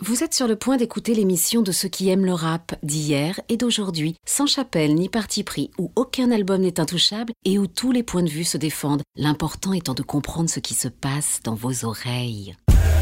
Vous êtes sur le point d'écouter l'émission de ceux qui aiment le rap d'hier et d'aujourd'hui, sans chapelle ni parti pris, où aucun album n'est intouchable et où tous les points de vue se défendent, l'important étant de comprendre ce qui se passe dans vos oreilles.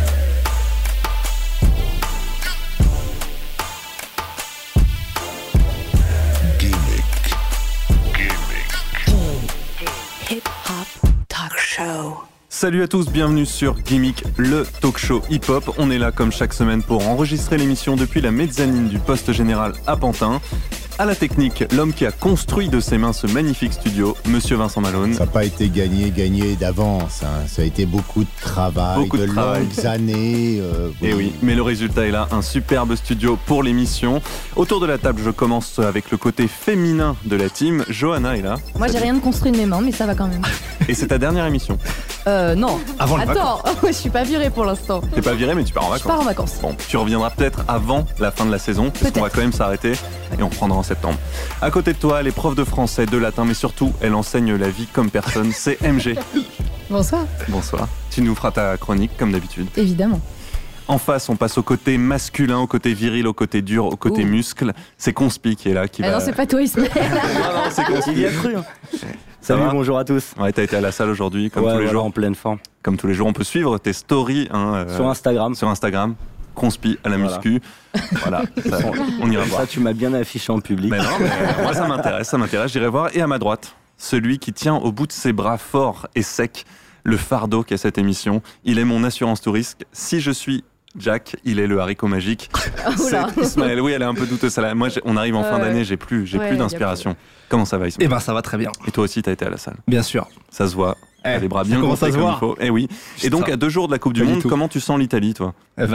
Hip-hop talk show. Salut à tous, bienvenue sur Gimmick, le talk show hip-hop. On est là comme chaque semaine pour enregistrer l'émission depuis la mezzanine du poste général à Pantin. À la technique, l'homme qui a construit de ses mains ce magnifique studio, Monsieur Vincent Malone. Ça n'a pas été gagné d'avance, hein. Ça a été beaucoup de travail, longues années. Et oui, mais le résultat est là, un superbe studio pour l'émission. Autour de la table, je commence avec le côté féminin de la team. Johanna est là. Moi, j'ai rien de construit de mes mains, mais ça va quand même. Et c'est ta dernière émission? Non. Avant les vacances. Attends, je suis pas virée pour l'instant. T'es pas virée, mais tu pars en vacances. Je pars en vacances. Bon, tu reviendras peut-être avant la fin de la saison, parce qu'on va quand même s'arrêter et on reprendra en septembre. À côté de toi, elle est prof de français, de latin, mais surtout, elle enseigne la vie comme personne. C'est MG. Bonsoir. Bonsoir. Tu nous feras ta chronique, comme d'habitude. Évidemment. En face, on passe au côté masculin, au côté viril, au côté dur, au côté muscle. C'est Conspi qui est là. Non, c'est pas toi, Ismaël. non, c'est Conspi. Il y a cru. Salut, bonjour à tous. Ouais, t'as été à la salle aujourd'hui, comme tous les jours. En pleine forme. Comme tous les jours, on peut suivre tes stories sur Instagram. Sur Instagram. Conspi à la muscu. Voilà, ça, on ira voir. Ça, tu m'as bien affiché en public. Mais non, mais moi ça m'intéresse, j'irai voir. Et à ma droite, celui qui tient au bout de ses bras forts et secs le fardeau qu'est cette émission. Il est mon assurance tout risque. Si je suis Jack, il est le haricot magique. C'est Ismaël. Oui, elle est un peu douteuse. Moi, on arrive en fin d'année, j'ai plus d'inspiration. Comment ça va, Ismaël? Eh ben, ça va très bien. Et toi aussi, t'as été à la salle? Bien sûr. Ça se voit. Les bras bien gonflés comme il faut. Eh oui. Et donc, à 2 jours de la Coupe du Monde, comment tu sens l'Italie, toi?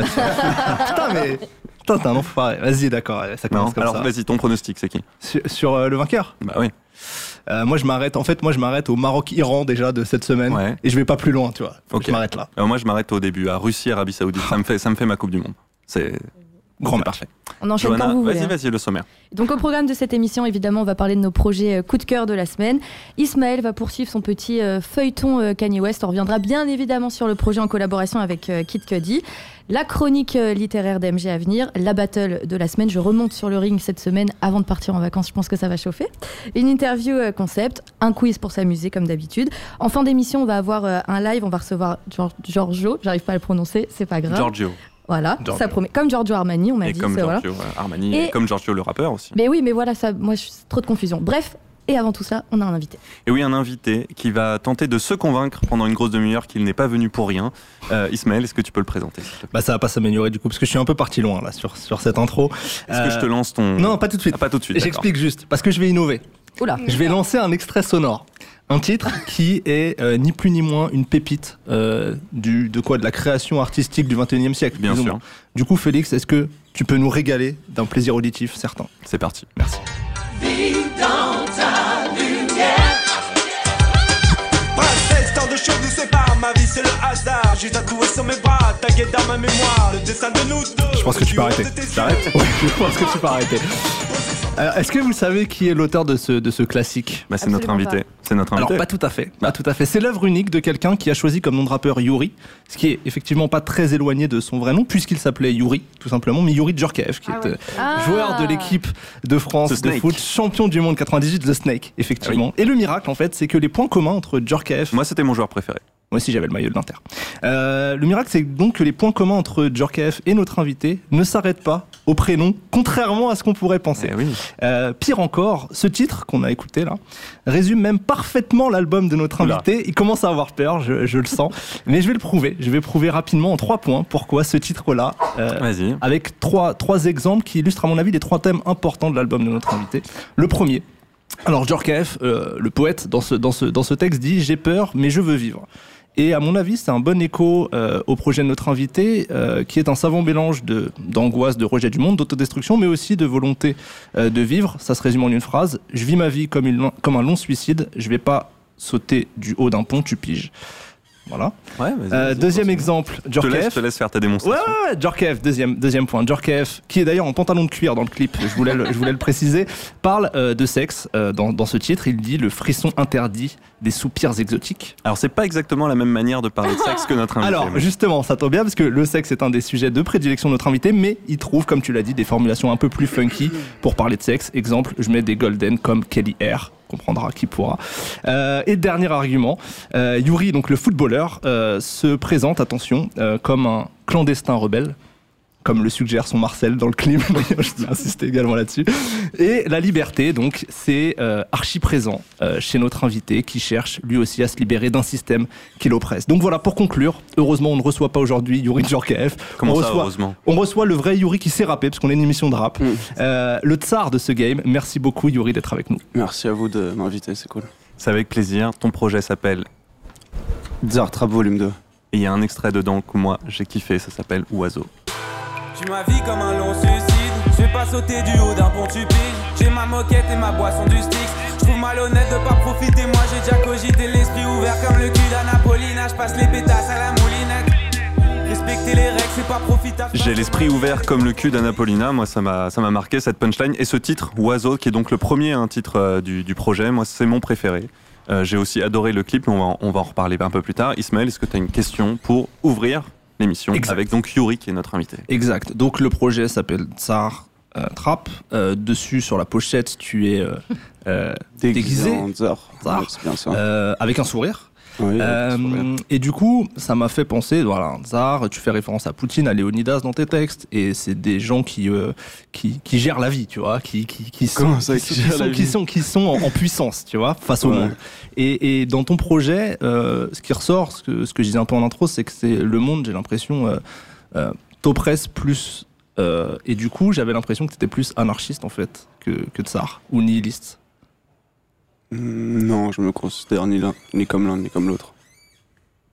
Putain, t'es un enfoiré. Vas-y, d'accord. Ça commence comme alors, ça. vas-y, ton pronostic, c'est qui? Sur le vainqueur? Bah oui. Moi, je m'arrête au Maroc-Iran déjà de cette semaine. Ouais. Et je vais pas plus loin, tu vois. Faut que je m'arrête là. Moi, je m'arrête au début, à Russie-Arabie Saoudite. Ça me fait ma Coupe du Monde. C'est grand match. Parfait. On enchaîne Johanna, quand vous voulez. Vas-y, le sommaire. Donc au programme de cette émission, évidemment, on va parler de nos projets coup de cœur de la semaine. Ismaël va poursuivre son petit feuilleton Kanye West. On reviendra bien évidemment sur le projet en collaboration avec Kid Cudi. La chronique littéraire d'MG à venir, la battle de la semaine. Je remonte sur le ring cette semaine avant de partir en vacances. Je pense que ça va chauffer. Une interview concept, un quiz pour s'amuser comme d'habitude. En fin d'émission, on va avoir un live. On va recevoir Giorgio. J'arrive pas à le prononcer, c'est pas grave. Giorgio. Voilà, Giorgio. Ça promet. Comme Giorgio Armani, on m'a dit. Comme Giorgio Armani, et comme Giorgio le rappeur aussi. Mais oui, mais voilà, ça, moi, trop de confusion. Bref. Et avant tout ça, on a un invité. Et oui, un invité qui va tenter de se convaincre pendant une grosse demi-heure qu'il n'est pas venu pour rien. Ismaël, est-ce que tu peux le présenter? Ça va pas s'améliorer du coup, parce que je suis un peu parti loin là sur cette intro. Est-ce que je te lance ton... Non, pas tout de suite. Ah, pas tout de suite. J'explique juste, parce que je vais innover. Oula. Je vais lancer un extrait sonore. Un titre qui est ni plus ni moins une pépite de la création artistique du 21e siècle. Bien sûr. Du coup, Félix, est-ce que tu peux nous régaler d'un plaisir auditif certain? C'est parti. Merci. Ma vie c'est le hasard, j'ai tatoué sur mes bras, tagué dans ma mémoire, le dessin de nous deux. Je pense que tu peux arrêter. J'arrête? Oui, je pense que tu peux arrêter. Alors, est-ce que vous savez qui est l'auteur de ce classique? C'est notre invité. C'est notre invité. Alors pas tout à fait. Pas tout à fait. C'est l'œuvre unique de quelqu'un qui a choisi comme nom de rappeur Yuri, ce qui est effectivement pas très éloigné de son vrai nom puisqu'il s'appelait Yuri tout simplement, mais Yuri Djorkaeff qui est joueur de l'équipe de France de foot, champion du monde 98, The Snake effectivement. Et le miracle en fait, c'est que les points communs entre Djorkaeff... Moi c'était mon joueur préféré. Moi aussi j'avais le maillot de l'Inter. Le miracle c'est donc que les points communs entre Djorkaeff et notre invité ne s'arrêtent pas au prénom, contrairement à ce qu'on pourrait penser. Oui. Pire encore, ce titre qu'on a écouté là résume même parfaitement l'album de notre invité. Il commence à avoir peur, je le sens, mais je vais le prouver. Je vais prouver rapidement en 3 points pourquoi ce titre-là, avec trois exemples qui illustrent à mon avis les 3 thèmes importants de l'album de notre invité. Le premier. Alors Djorkaeff, le poète, dans ce texte dit « J'ai peur, mais je veux vivre ». Et à mon avis, c'est un bon écho au projet de notre invité, qui est un savant mélange d'angoisse, de rejet du monde, d'autodestruction, mais aussi de volonté de vivre. Ça se résume en une phrase. « Je vis ma vie comme un long suicide, je vais pas sauter du haut d'un pont, tu piges ». Voilà. Ouais, vas-y, Deuxième exemple, je Djorkaeff. te laisse faire ta démonstration. Ouais, Djorkaeff, deuxième point. Djorkaeff, qui est d'ailleurs en pantalon de cuir dans le clip, je voulais le préciser, parle de sexe dans ce titre. Il dit le frisson interdit des soupirs exotiques. Alors, c'est pas exactement la même manière de parler de sexe que notre invité. Alors, justement, ça tombe bien parce que le sexe est un des sujets de prédilection de notre invité, mais il trouve, comme tu l'as dit, des formulations un peu plus funky pour parler de sexe. Exemple, je mets des golden comme Kelly Air. Comprendra qui pourra. Et dernier argument, Yuri, donc le footballeur, se présente, attention, comme un clandestin rebelle, comme le suggère son Marcel dans le clip. Je tiens à insister également là-dessus. Et la liberté, donc, c'est archi présent chez notre invité qui cherche lui aussi à se libérer d'un système qui l'oppresse. Donc voilà, pour conclure, heureusement, on ne reçoit pas aujourd'hui Yuri Djorkaeff. Comment ça, heureusement ? On reçoit le vrai Yuri qui sait rapper, parce qu'on est une émission de rap. Le tsar de ce game. Merci beaucoup, Yuri, d'être avec nous. Merci à vous de m'inviter, c'est cool. C'est avec plaisir. Ton projet s'appelle Tsar Trap Volume 2. Et il y a un extrait dedans que moi j'ai kiffé, ça s'appelle Oiseau. Tu ma vie comme un long suicide. Je vais pas sauter du haut d'un pont, tu piges. J'ai ma moquette et ma boisson du Styx. Je trouve malhonnête de pas profiter. Moi j'ai déjà cogité l'esprit ouvert comme le cul d'Anapolina. Je passe les pétasses à la moulinette. Respecter les règles, c'est pas profitable. J'ai l'esprit ouvert comme le cul d'Anapolina. Moi ça m'a marqué cette punchline. Et ce titre, Oiseau, qui est donc le premier titre du projet, moi c'est mon préféré. J'ai aussi adoré le clip, mais on va en reparler un peu plus tard. Ismaël, est-ce que tu as une question pour ouvrir l'émission avec donc Yuri qui est notre invité? Exact. Donc le projet s'appelle Tsar Trap. Dessus sur la pochette, tu es déguisé en Tsar. Tsar. Ouais, c'est bien ça. Avec un sourire. Oui, Et du coup, ça m'a fait penser, voilà, Tsar, tu fais référence à Poutine, à Léonidas dans tes textes, et c'est des gens qui gèrent la vie, tu vois, qui sont en puissance, tu vois, face au monde. Et dans ton projet, ce qui ressort, ce que je disais un peu en intro, c'est que c'est le monde, j'ai l'impression, t'oppresse plus. Et du coup, j'avais l'impression que t'étais plus anarchiste en fait que Tsar ou nihiliste. Non, je me considère ni comme l'un ni comme l'autre. C'est-à-dire ?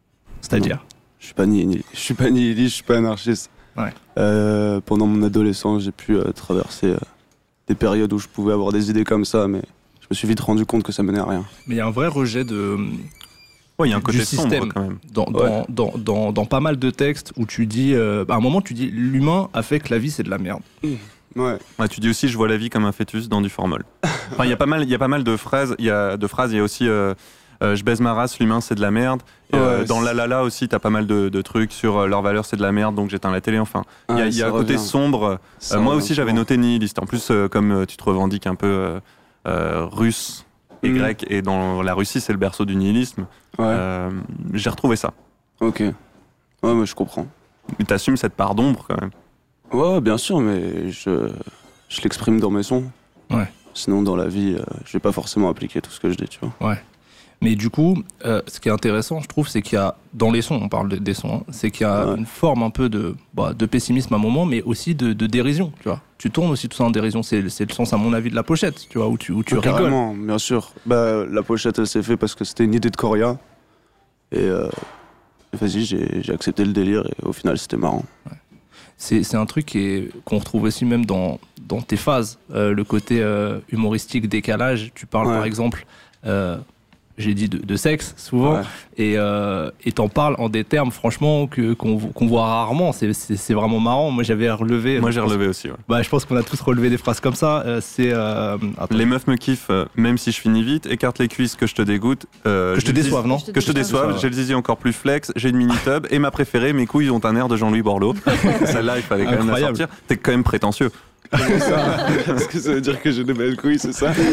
Je suis pas nihiliste, je suis pas anarchiste. Ouais. Pendant mon adolescence, j'ai pu traverser des périodes où je pouvais avoir des idées comme ça, mais je me suis vite rendu compte que ça menait à rien. Mais il y a un vrai rejet de. Ouais, il y a un côté du système sombre quand même. Dans pas mal de textes où tu dis, à un moment tu dis, l'humain a fait que la vie c'est de la merde. Ouais. Ouais, tu dis aussi, je vois la vie comme un fœtus dans du formol. Enfin, il y a pas mal de phrases. Il y a aussi, je baise ma race, l'humain c'est de la merde. Dans La La La aussi, t'as pas mal de trucs sur leur valeur c'est de la merde, donc j'éteins la télé. Enfin, il y a un côté sombre. Moi aussi, j'avais noté nihiliste. En plus, comme tu te revendiques un peu russe et grec, et dans la Russie, c'est le berceau du nihilisme. J'ai retrouvé ça. Ok. Ouais, mais je comprends. Mais t'assumes cette part d'ombre quand même. Ouais, bien sûr, mais je l'exprime dans mes sons. Ouais. Sinon, dans la vie, je vais pas forcément appliquer tout ce que je dis, tu vois. Ouais. Mais du coup, ce qui est intéressant, je trouve, c'est qu'il y a, dans les sons, on parle des sons, hein, c'est qu'il y a une forme un peu de pessimisme à un moment, mais aussi de dérision, tu vois. Tu tournes aussi tout ça en dérision, c'est le sens, à mon avis, de la pochette, tu vois, où tu rigoles. Carrément, bien sûr. Bah, la pochette, elle s'est faite parce que c'était une idée de Coria. Et vas-y, j'ai accepté le délire, et au final, c'était marrant. Ouais. C'est un truc qu'on retrouve aussi même dans tes phases, le côté humoristique, décalage. Tu parles par exemple, j'ai dit de sexe souvent, et t'en parles en des termes franchement qu'on voit rarement. C'est vraiment marrant. Moi j'avais relevé. Moi j'ai relevé aussi. Ouais. Bah, je pense qu'on a tous relevé des phrases comme ça. Les meufs me kiffent, même si je finis vite. Écarte les cuisses, que je te dégoûte. Que je te déçoive, non ? Que je te déçoive. J'ai le zizi encore plus flex. J'ai une mini tub et ma préférée, mes couilles ont un air de Jean-Louis Borloo. Celle-là, il fallait quand même la sortir. T'es quand même prétentieux. Est-ce que ça veut dire que j'ai des belles couilles, c'est ça?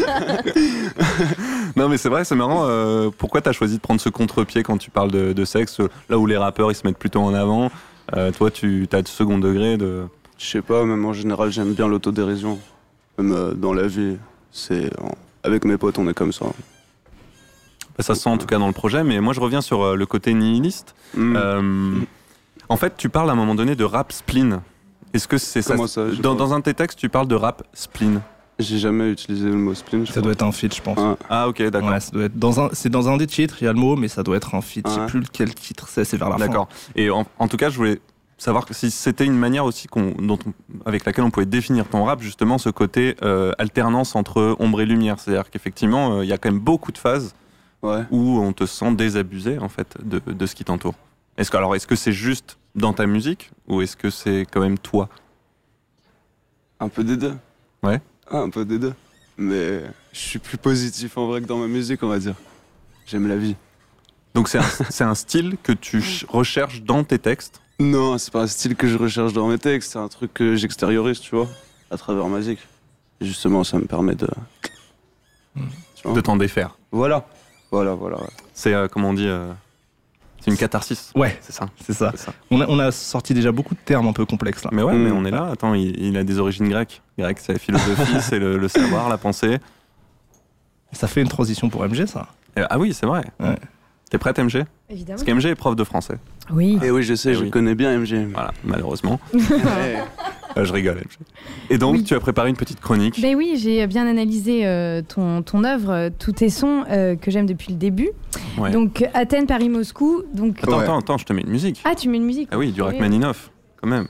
Non mais c'est vrai, c'est marrant. Pourquoi t'as choisi de prendre ce contre-pied quand tu parles de sexe, là où les rappeurs ils se mettent plutôt en avant? Toi tu as du second degré de... Je sais pas, même en général j'aime bien l'autodérision. Même dans la vie, avec mes potes on est comme ça. Ça se sent en tout cas dans le projet, mais moi je reviens sur le côté nihiliste. En fait tu parles à un moment donné de rap spleen. Est-ce que c'est ça, dans un de tes textes, tu parles de rap spleen? J'ai jamais utilisé le mot spleen. Ça doit être un feat, je pense. Ah ok, d'accord. Ouais, ça doit être c'est dans un des titres, il y a le mot, mais ça doit être un feat. Je sais plus lequel titre c'est vers la fin. D'accord. Et en tout cas, je voulais savoir si c'était une manière aussi avec laquelle on pouvait définir ton rap, justement, ce côté alternance entre ombre et lumière. C'est-à-dire qu'effectivement, il y a quand même beaucoup de phases Ouais. où on te sent désabusé en fait de ce qui t'entoure. Est-ce que c'est juste dans ta musique ou est-ce que c'est quand même toi? Un peu des deux. Ouais. Un peu des deux. Mais je suis plus positif en vrai que dans ma musique, on va dire. J'aime la vie. Donc c'est un style que tu recherches dans tes textes? Non, c'est pas un style que je recherche dans mes textes, c'est un truc que j'extériorise, tu vois, à travers ma musique. Et justement, ça me permet de... De t'en défaire. Voilà. Ouais. C'est, comment on dit, c'est une catharsis. Ouais, C'est ça. c'est ça. On a sorti déjà beaucoup de termes un peu complexes là. Mais ouais, mais on est là. Attends, il a des origines grecques. Grec, c'est la philosophie, c'est le savoir, la pensée. Ça fait une transition pour MG, ça. Ah oui, c'est vrai. Ouais. T'es prête, MG? Évidemment. Parce qu'MG est prof de français. Oui. Et oui, je sais, Eh je oui. connais bien MG. Voilà, malheureusement. Ouais. Je rigole, MG. Et donc, Oui. tu as préparé une petite chronique. Ben oui, j'ai bien analysé ton œuvre, tous tes sons que j'aime depuis le début. Ouais. Donc Athènes, Paris, Moscou. Donc... Attends, je te mets une musique. Ah, tu mets une musique. Ah oui, du Rachmaninoff, quand même.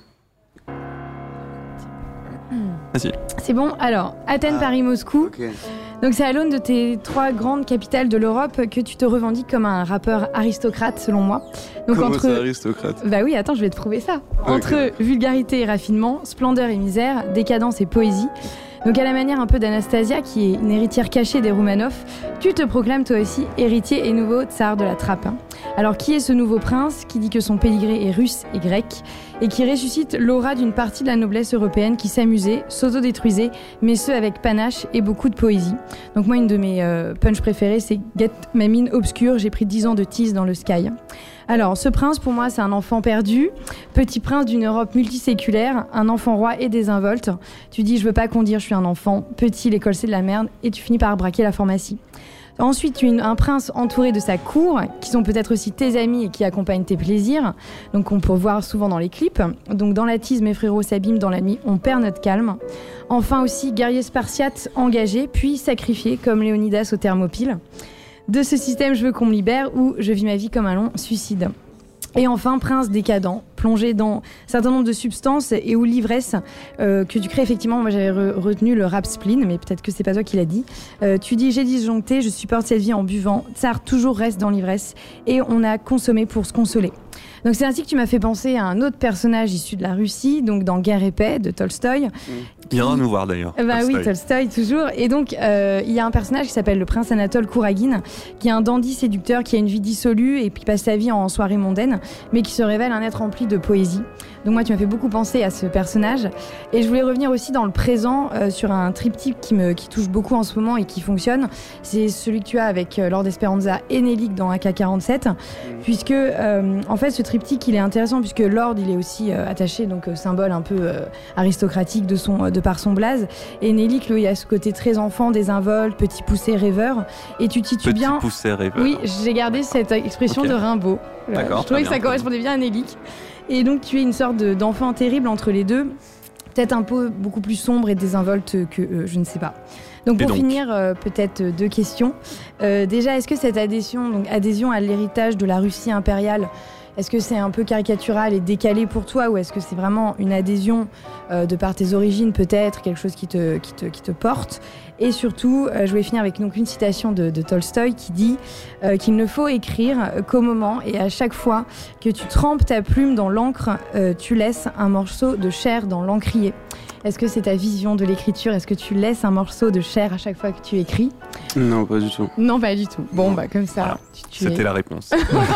Vas-y. C'est bon. Alors, Athènes, Paris, Moscou. Ok. Donc c'est à l'aune de tes 3 grandes capitales de l'Europe que tu te revendiques comme un rappeur aristocrate, selon moi. Donc Comment entre... c'est aristocrate? Bah oui, attends, je vais te prouver ça. Entre vulgarité et raffinement, splendeur et misère, décadence et poésie. Donc à la manière un peu d'Anastasia, qui est une héritière cachée des Romanov, tu te proclames toi aussi héritier et nouveau tsar de la trappe. Alors qui est ce nouveau prince qui dit que son pédigré est russe et grec et qui ressuscite l'aura d'une partie de la noblesse européenne qui s'amusait, s'autodétruisait, mais ce avec panache et beaucoup de poésie. Donc moi, une de mes punchs préférées, c'est « Get ma mine obscure, j'ai pris 10 ans de tease dans le sky ». Alors, ce prince, pour moi, c'est un enfant perdu, petit prince d'une Europe multiséculaire, un enfant roi et désinvolte. Tu dis, je veux pas qu'on dise, je suis un enfant, petit, l'école c'est de la merde, et tu finis par braquer la pharmacie. Ensuite, tu es un prince entouré de sa cour, qui sont peut-être aussi tes amis et qui accompagnent tes plaisirs, donc on peut voir souvent dans les clips. Donc dans la tease, mes frérots s'abîment dans la nuit, on perd notre calme. Enfin aussi, guerrier spartiate engagé, puis sacrifié, comme Léonidas aux Thermopyles. De ce système, je veux qu'on me libère, ou je vis ma vie comme un long suicide. Et enfin, prince décadent, plongé dans un certain nombre de substances et où l'ivresse que tu crées, effectivement, moi j'avais retenu le rap spleen, mais peut-être que c'est pas toi qui l'as dit. Tu dis, j'ai disjoncté, je supporte cette vie en buvant, Tsar toujours reste dans l'ivresse, et on a consommé pour se consoler. Donc c'est ainsi que tu m'as fait penser à un autre personnage issu de la Russie, donc dans Guerre et paix de Tolstoï. Il viendra nous voir d'ailleurs. Bah oui, Tolstoï toujours. Et donc il y a un personnage qui s'appelle le prince Anatole Kouragine, qui est un dandy séducteur qui a une vie dissolue et qui passe sa vie en soirée mondaine, mais qui se révèle un être rempli de poésie. Donc moi tu m'as fait beaucoup penser à ce personnage. Et je voulais revenir aussi dans le présent sur un triptyque qui touche beaucoup en ce moment et qui fonctionne. C'est celui que tu as avec Lord Esperanza et Nelik dans AK-47, puisque en fait ce triptyque il est intéressant puisque Lord il est aussi attaché, donc symbole un peu aristocratique de par son blaze, et Nelik lui il a ce côté très enfant, désinvolte, petit poussé rêveur, et tu titules bien. Petit poussé rêveur. Oui, j'ai gardé cette expression de Rimbaud. D'accord, Je trouvais que très ça bien. correspondait bien à Nelik. Et donc tu es une sorte d'enfant terrible entre les deux, peut-être un peu beaucoup plus sombre et désinvolte que je ne sais pas. Donc pour finir, peut-être 2 questions. Déjà, est-ce que cette adhésion à l'héritage de la Russie impériale, est-ce que c'est un peu caricatural et décalé pour toi, ou est-ce que c'est vraiment une adhésion de par tes origines, peut-être quelque chose qui te porte? Et surtout, je voulais finir avec donc une citation de Tolstoï qui dit qu'il ne faut écrire qu'au moment et à chaque fois que tu trempes ta plume dans l'encre, tu laisses un morceau de chair dans l'encrier. Est-ce que c'est ta vision de l'écriture? Est-ce que tu laisses un morceau de chair à chaque fois que tu écris? Non, pas du tout. Non, pas du tout. Bon, bah comme ça, Voilà. tu C'était la réponse.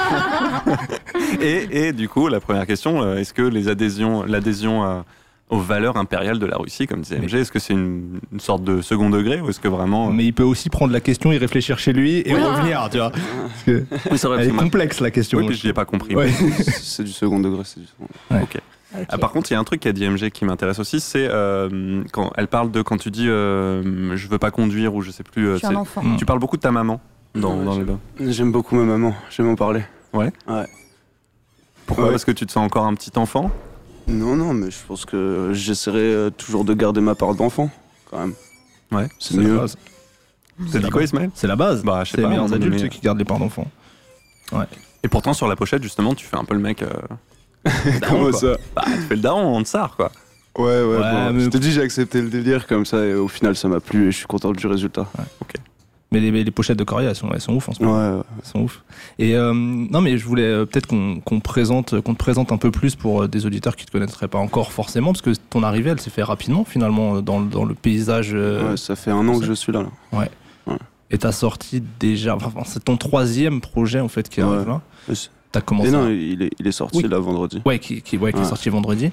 et du coup, la première question, est-ce que l'adhésion aux valeurs impériales de la Russie, comme disait MG, est-ce que c'est une sorte de second degré ou est-ce que vraiment... Mais il peut aussi prendre la question, y réfléchir chez lui et revenir, tu vois. Parce que Oui, c'est vrai, elle est parce que complexe la question. Oui, puis je l'ai pas compris. Ouais. C'est du second degré, c'est du second degré. Ok. Ah, par contre, il y a un truc qu'a dit MG qui m'intéresse aussi, c'est quand elle parle de quand tu dis je veux pas conduire ou je sais plus. Je suis un enfant. Tu parles beaucoup de ta maman dans Ouais, le bain. J'aime beaucoup ma maman, j'aime en parler. Ouais. Ouais. Pourquoi? Ouais. Parce que tu te sens encore un petit enfant? Non, mais je pense que j'essaierai toujours de garder ma part d'enfant, quand même. Ouais. C'est mieux. la base. T'as dit quoi, Ismaël? C'est la base. Bah, je sais C'est les pas. meilleurs on adultes est- ceux qui gardent les parts d'enfants. Ouais. Et pourtant, sur la pochette, justement, tu fais un peu le mec. Daron, Comment quoi. ça? Bah, tu fais le daron en tsar, quoi. Ouais, Ouais, bon, mais- je te dis, j'ai accepté le délire comme ça et au final ça m'a plu et je suis content du résultat. Ok. Mais les pochettes de Coria, elles sont ouf en ce moment. Ouais. Elles sont ouf. Et non, mais je voulais peut-être qu'on te présente un peu plus pour des auditeurs qui te connaîtraient pas encore forcément, parce que ton arrivée, elle s'est fait rapidement finalement dans le paysage. Ouais, ça fait 1 an que je suis là. Ouais. Et t'as sorti déjà, enfin, c'est ton 3e projet en fait qui arrive là. T'as commencé. Et non, il est sorti là vendredi. Ouais, qui est sorti vendredi.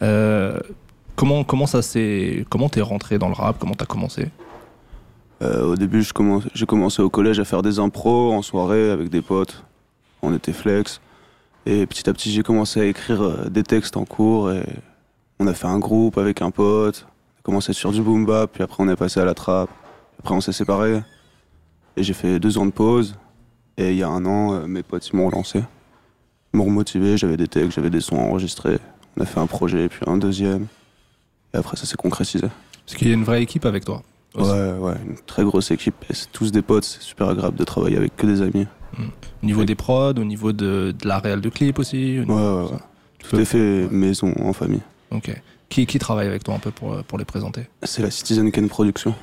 Comment t'es rentré dans le rap? Comment t'as commencé? Au début, j'ai commencé au collège à faire des impros en soirée avec des potes. On était flex. Et petit à petit, j'ai commencé à écrire des textes en cours. Et on a fait un groupe avec un pote. On a commencé sur du boom bap, puis après on est passé à la trap. Après on s'est séparés. Et j'ai fait 2 ans de pause. Et il y a 1 an, mes potes ils m'ont relancé. Ils m'ont remotivé, j'avais des textes, j'avais des sons enregistrés. On a fait un projet, puis un 2e. Et après ça s'est concrétisé. Parce qu'il y a une vraie équipe avec toi aussi. Ouais, une très grosse équipe. Et c'est tous des potes, c'est super agréable de travailler avec que des amis. Au niveau des prods, au niveau de la réal de clip aussi. Ouais. Tout est fait maison, en famille. Ok. Qui travaille avec toi un peu pour les présenter? C'est la Citizen Kane Production.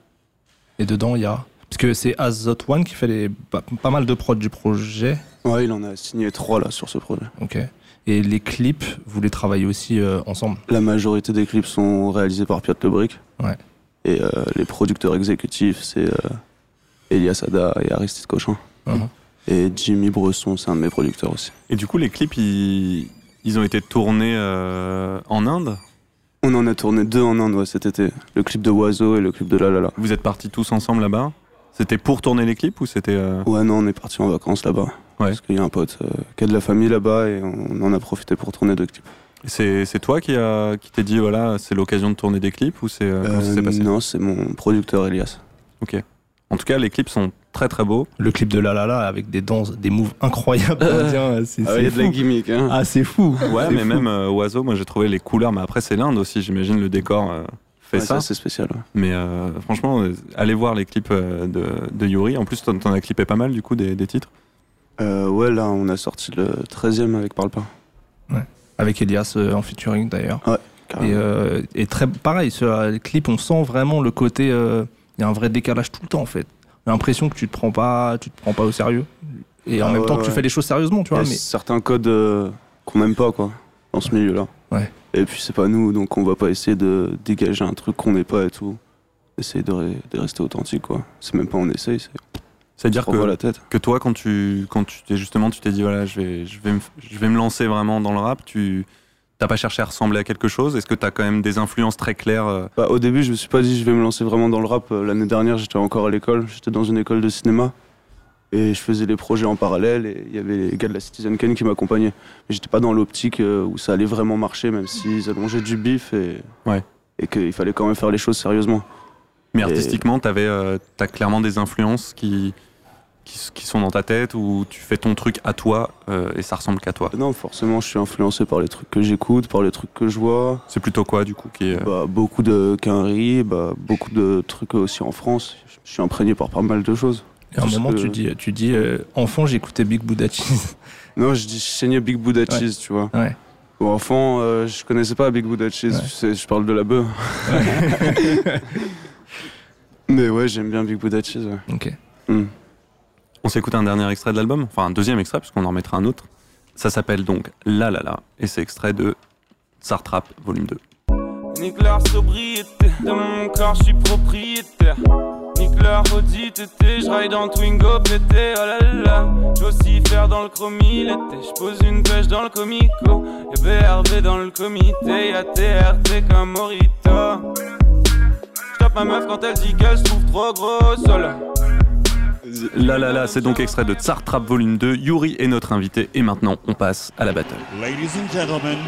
Et dedans, il y a... Parce que c'est Azot One qui fait pas mal de prods du projet. Ouais, il en a signé 3 là sur ce projet. Ok. Et les clips, vous les travaillez aussi ensemble? La majorité des clips sont réalisés par Piotr Lebrick. Ouais. Et les producteurs exécutifs, c'est Elias Ada et Aristide Cochin. Et Jimmy Bresson, c'est un de mes producteurs aussi. Et du coup, les clips, ils ont été tournés en Inde? On en a tourné 2 en Inde cet été. Le clip de Oiseau et le clip de La La La. Vous êtes partis tous ensemble là-bas? C'était pour tourner les clips ou c'était... Ouais, non, on est partis en vacances là-bas. Ouais. Parce qu'il y a un pote qui a de la famille là-bas et on en a profité pour tourner 2 clips. C'est toi qui t'es dit, voilà, c'est l'occasion de tourner des clips ou c'est comment ça s'est passé? Non, c'est mon producteur Elias. Ok. En tout cas, les clips sont très très beaux. Le clip de La La La avec des danses, des moves incroyables. Il y a de la gimmick. Hein. Ah, c'est fou. Ouais, mais même Oiseau, moi j'ai trouvé les couleurs, mais après c'est l'Inde aussi, j'imagine le décor fait ça. C'est spécial. Ouais. Mais franchement, allez voir les clips de Yuri. En plus, t'en as clippé pas mal du coup des titres. Ouais, là on a sorti le 13e avec Parle Pas. Ouais. Avec Elias en featuring d'ailleurs. Ouais. Et très pareil, sur les clips, on sent vraiment le côté. Il y a un vrai décalage tout le temps en fait. J'ai l'impression que tu te prends pas au sérieux. Et en même temps que tu fais les choses sérieusement, tu vois. Il y a certains codes qu'on n'aime pas, quoi, dans ce milieu-là. Ouais. Et puis c'est pas nous, donc on va pas essayer de dégager un truc qu'on n'est pas et tout. Essayer de rester authentique, quoi. C'est même pas on essaye, c'est-à-dire que toi, quand tu t'es dit, voilà, je vais me lancer vraiment dans le rap, t'as pas cherché à ressembler à quelque chose? Est-ce que t'as quand même des influences très claires? Au début, je me suis pas dit je vais me lancer vraiment dans le rap. L'année dernière, j'étais encore à l'école. J'étais dans une école de cinéma. Et je faisais des projets en parallèle. Et il y avait les gars de la Citizen Kane qui m'accompagnaient. Mais j'étais pas dans l'optique où ça allait vraiment marcher, même s'ils allongeaient du bif. Et qu'il fallait quand même faire les choses sérieusement. Mais artistiquement, t'as clairement des influences qui sont dans ta tête, ou tu fais ton truc à toi et ça ressemble qu'à toi? Non, forcément, je suis influencé par les trucs que j'écoute, par les trucs que je vois. C'est plutôt quoi, du coup, qui est... Beaucoup de Quinry, beaucoup de trucs aussi en France. Je suis imprégné par pas mal de choses. Et à un moment, tu dis enfant, j'écoutais Big Buddha Cheese. Non, je saignais Big Buddha Cheese, tu vois. Ouais. Bon, enfant, je connaissais pas Big Buddha Cheese, je parle de la bœuf. Ouais. Mais ouais, j'aime bien Big Buddha Cheese. Ouais. Ok. On s'écoute un dernier extrait de l'album, enfin un deuxième extrait, puisqu'on en remettra un autre. Ça s'appelle donc La La La, et c'est extrait de Sartrap, volume 2. Nique leur sobriété, de mon corps je suis propriétaire. Nique leur audité, je raille dans Twingo pété, oh là là. J'ossis faire dans le chromie l'été, je pose une pêche dans le comico. Y'a BRB dans le comité, y'a TRT comme Morito. J'tape ma meuf quand elle dit qu'elle se trouve trop grosse, oh là. La La La, c'est donc extrait de Sartrap volume 2. Yuri est notre invité et maintenant on passe à la battle. Ladies and gentlemen,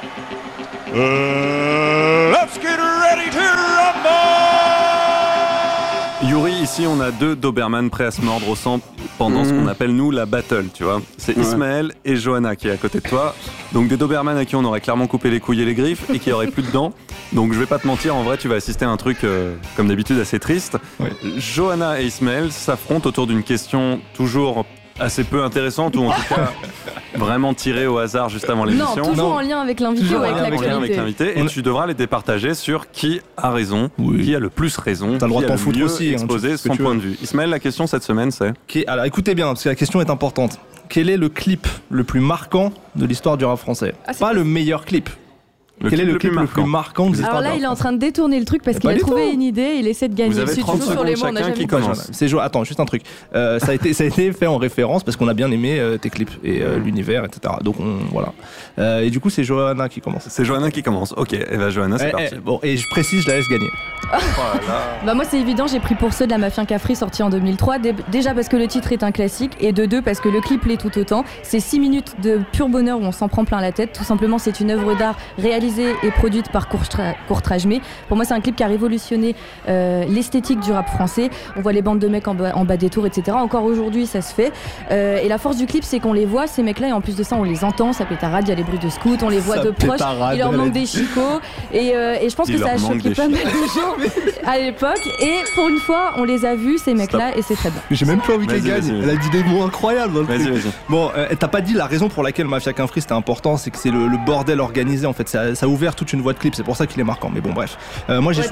let's get ready to rumble! Yuri, ici on a 2 Doberman prêts à se mordre au sang pendant ce qu'on appelle nous la battle, tu vois. C'est Ismaël et Johanna qui est à côté de toi. Donc des Doberman à qui on aurait clairement coupé les couilles et les griffes et qui auraient plus de dents. Donc je vais pas te mentir, en vrai tu vas assister à un truc comme d'habitude assez triste. Ouais. Johanna et Ismaël s'affrontent autour d'une question toujours assez peu intéressantes, ou en tout cas vraiment tirées au hasard juste avant l'émission. Non, toujours en lien avec l'invité ou avec l'actualité. Et tu devras les départager sur qui a raison, qui a le plus raison, t'as le droit de t'en foutre aussi, exposer son point de vue. Ismaël, la question cette semaine, c'est... Alors écoutez bien, parce que la question est importante. Quel est le clip le plus marquant de l'histoire du rap français? Pas le meilleur clip. Quel est le clip le plus marquant de l'histoire? Alors là, il est en train de détourner le truc parce qu'il a trouvé une idée, il essaie de gagner. Vous avez 30 secondes chacun qui commence. Attends, juste un truc. Ça a été fait en référence parce qu'on a bien aimé tes clips et l'univers, etc. Donc voilà. Et du coup, c'est Johanna qui commence. C'est Johanna qui commence. Ok, et ben Johanna, c'est parti. Bon, et je précise, je la laisse gagner. Bah moi c'est évident, j'ai pris Pour ceux de la Mafia Cafri sorti en 2003, déjà parce que le titre est un classique et de deux parce que le clip l'est tout autant. C'est 6 minutes de pur bonheur où on s'en prend plein la tête. Tout simplement, c'est une œuvre d'art réalisée et produite par Courtrajmé. Pour moi, c'est un clip qui a révolutionné l'esthétique du rap français. On voit les bandes de mecs en bas des tours, etc. Encore aujourd'hui, ça se fait. Et la force du clip, c'est qu'on les voit, ces mecs-là, et en plus de ça, on les entend, ça pétarade, il y a les bruits de scout, on les voit de proche, il leur manque des chicots. Et je pense que ça a choqué pas mal de gens à l'époque. Et pour une fois, on les a vus, ces mecs-là, et c'est très bien. J'ai même pas envie qu'elle gagne. Elle a dit des mots incroyables dans le truc. Bon, t'as pas dit la raison pour laquelle Mafia qu'un Free c'était important, c'est que c'est le bordel organisé en fait. Ça a ouvert toute une voie de clip, c'est pour ça qu'il est marquant. Mais bon, bref. Moi j'ai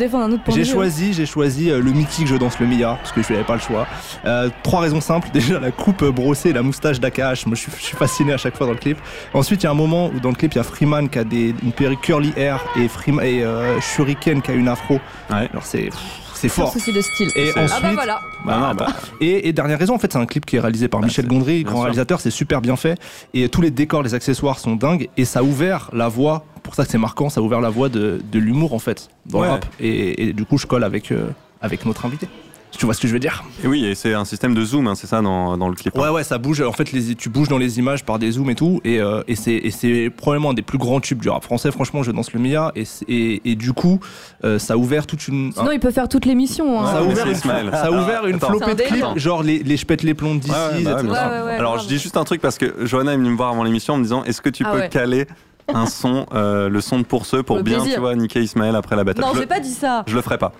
choisi le mythique Je danse le Mia parce que je n'avais pas le choix. 3 raisons simples. Déjà la coupe brossée, la moustache d'AKH. Moi je suis fasciné à chaque fois dans le clip. Ensuite il y a un moment où dans le clip il y a Freeman qui a une perruque curly hair et Shuriken qui a une afro. Ouais. Alors c'est fort. C'est un souci de style. Et ensuite, voilà. Et dernière raison, en fait, c'est un clip qui est réalisé par Michel Gondry, grand réalisateur, c'est super bien fait. Et tous les décors, les accessoires sont dingues. Et ça a ouvert la voie, pour ça que c'est marquant, ça a ouvert la voie de l'humour, en fait, dans le rap. Et du coup, je colle avec notre invité. Tu vois ce que je veux dire? Et oui, et c'est un système de zoom, hein, c'est ça dans le clip. Ouais, ça bouge. En fait, tu bouges dans les images par des zooms et tout. Et c'est probablement un des plus grands tubes du rap français. Franchement, Je danse le Mia. Et du coup, ça a ouvert toute une. Sinon, il peut faire toute l'émission. Hein. Ça a ouvert une flopée de clips, genre les je pète les plombs d'ici. Alors, je dis juste un truc parce que Johanna est venue me voir avant l'émission en me disant est-ce que tu peux caler un son, le son de Pour ceux pour bien, tu vois, niquer Ismaël après la bataille? Non, j'ai pas dit ça. Je le ferai pas.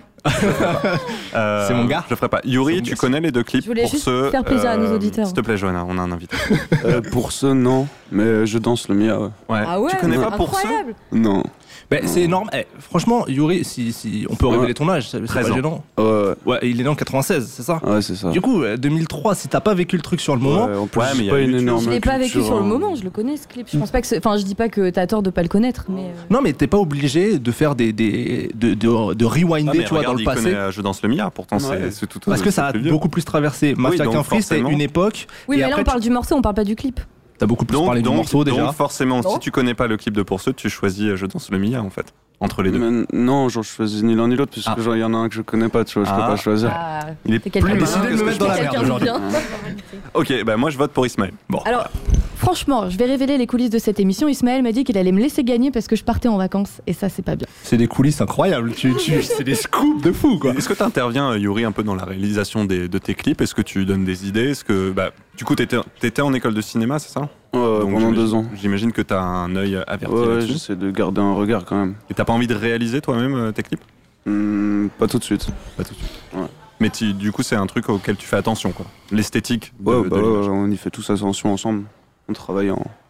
C'est mon gars. Je le ferai pas. Yuri, tu connais les deux clips? Je voulais juste faire plaisir à nos auditeurs. S'il te plaît, Johanna, on a un invité. Pour ceux, non, mais Je danse le Mia. Ouais. Ah ouais, tu connais pas Pour ceux? Non. C'est énorme. Franchement, Yuri, si on peut révéler ton âge, c'est pas gênant. Ouais, il est né en 96, c'est ça? Ouais, c'est ça. Du coup, 2003, si t'as pas vécu le truc sur le moment, mais pas une énorme. Je l'ai pas vécu sur le moment, je le connais ce clip. Je pense pas que, je dis pas que t'as tort de pas le connaître, mais. Non, mais t'es pas obligé de faire de rewinder, tu vois, dans le passé. Je danse le Mia, pourtant c'est tout. Parce que ça a beaucoup plus traversé. Mafia qu'un Free, c'est une époque. Oui, mais là on parle du morceau, on parle pas du clip. T'as beaucoup plus parlé du morceau déjà. Donc forcément, si tu connais pas le clip de Pour ceux, tu choisis Je danse le Mia en fait. Entre les deux. Mais non, genre je choisis ni l'un ni l'autre, parce que il y en a un que je connais pas, tu vois, je peux pas choisir. Il est plus décidé de me mettre dans la merde aujourd'hui. Ok, moi je vote pour Ismaël. Bon. Alors, franchement, je vais révéler les coulisses de cette émission. Ismaël m'a dit qu'il allait me laisser gagner parce que je partais en vacances, et ça c'est pas bien. C'est des coulisses incroyables, c'est des scoops de fou quoi. Est-ce que tu interviens, Yuri, un peu dans la réalisation de tes clips? Est-ce que tu donnes des idées? Est-ce que du coup t'étais en école de cinéma, c'est ça? Donc, pendant 2 ans. J'imagine que t'as un œil averti là-dessus. là-dessus. J'essaie de garder un regard quand même. Et t'as pas envie de réaliser toi-même tes clips? Pas tout de suite. Pas tout de suite. Ouais. Mais du coup, c'est un truc auquel tu fais attention, quoi. L'esthétique. On y fait tous attention ensemble. On travaille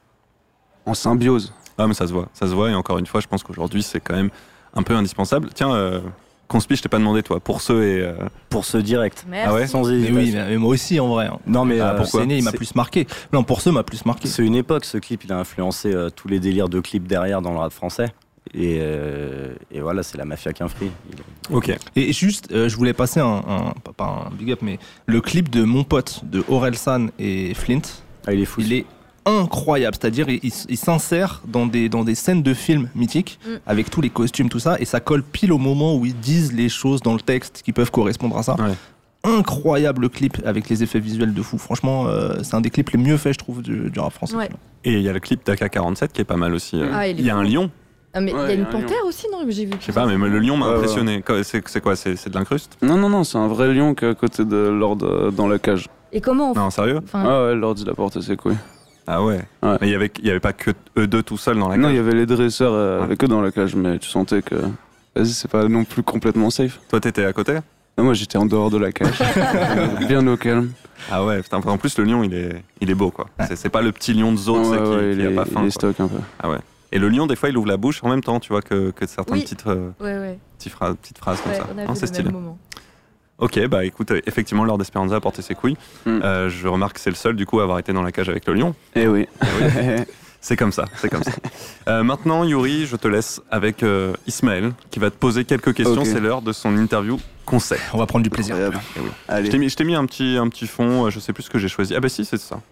en symbiose. Ah, mais ça se voit. Et encore une fois, je pense qu'aujourd'hui, c'est quand même un peu indispensable. Tiens, Conspi, je t'ai pas demandé, toi, Pour ceux et. Pour ceux direct. Merci. Ah ouais? Sans hésitation. Mais oui, mais moi aussi en vrai. Non, mais pourquoi? Il m'a plus marqué. Non, Pour ceux m'a plus marqué. C'est une époque, ce clip, il a influencé tous les délires de clips derrière dans le rap français. Et voilà, c'est la Mafia qu'un Free. Ok. Et juste, je voulais passer pas un big up, mais le clip de Mon Pote, de Orelsan et Flint. Ah, il est fou. Il est incroyable, c'est-à-dire il s'insère dans des scènes de films mythiques avec tous les costumes, tout ça, et ça colle pile au moment où ils disent les choses dans le texte qui peuvent correspondre à ça. Ouais. Incroyable clip avec les effets visuels de fou. Franchement, c'est un des clips les mieux faits, je trouve, du rap français. Ouais. Et il y a le clip d'AK-47 qui est pas mal aussi. Il y a un lion. Ah, mais il y a une panthère aussi, non? J'ai vu. Je sais pas, mais le lion m'a impressionné. C'est quoi? C'est de l'incruste? Non, c'est un vrai lion qui est à côté de Lord dans la cage. Et comment Non, sérieux? Lord il a porté ses couilles. Ah ouais. Mais il y avait pas que eux deux tout seuls dans la cage. Non, il y avait les dresseurs avec eux dans la cage, mais tu sentais que vas-y, c'est pas non plus complètement safe. Toi, t'étais à côté? Moi, j'étais en dehors de la cage, bien au calme. Ah ouais, putain, en plus, le lion, il est beau, quoi. C'est pas le petit lion de zoo qui a pas faim. Il est stock un peu. Ah ouais. Et le lion, des fois, il ouvre la bouche en même temps, tu vois, que certaines petites phrases comme ça. On a vu c'est le stylé. même moment. Ok, bah écoute, effectivement, Lord Esperanza a porté ses couilles. Je remarque que c'est le seul, du coup, à avoir été dans la cage avec le lion. Eh oui. C'est comme ça. Maintenant, Yuri, je te laisse avec Ismaël, qui va te poser quelques questions. Okay. C'est l'heure de son interview concert. On va prendre du plaisir. Eh oui. Allez. Je t'ai mis un petit fond, je sais plus ce que j'ai choisi. Ah bah si, c'est ça.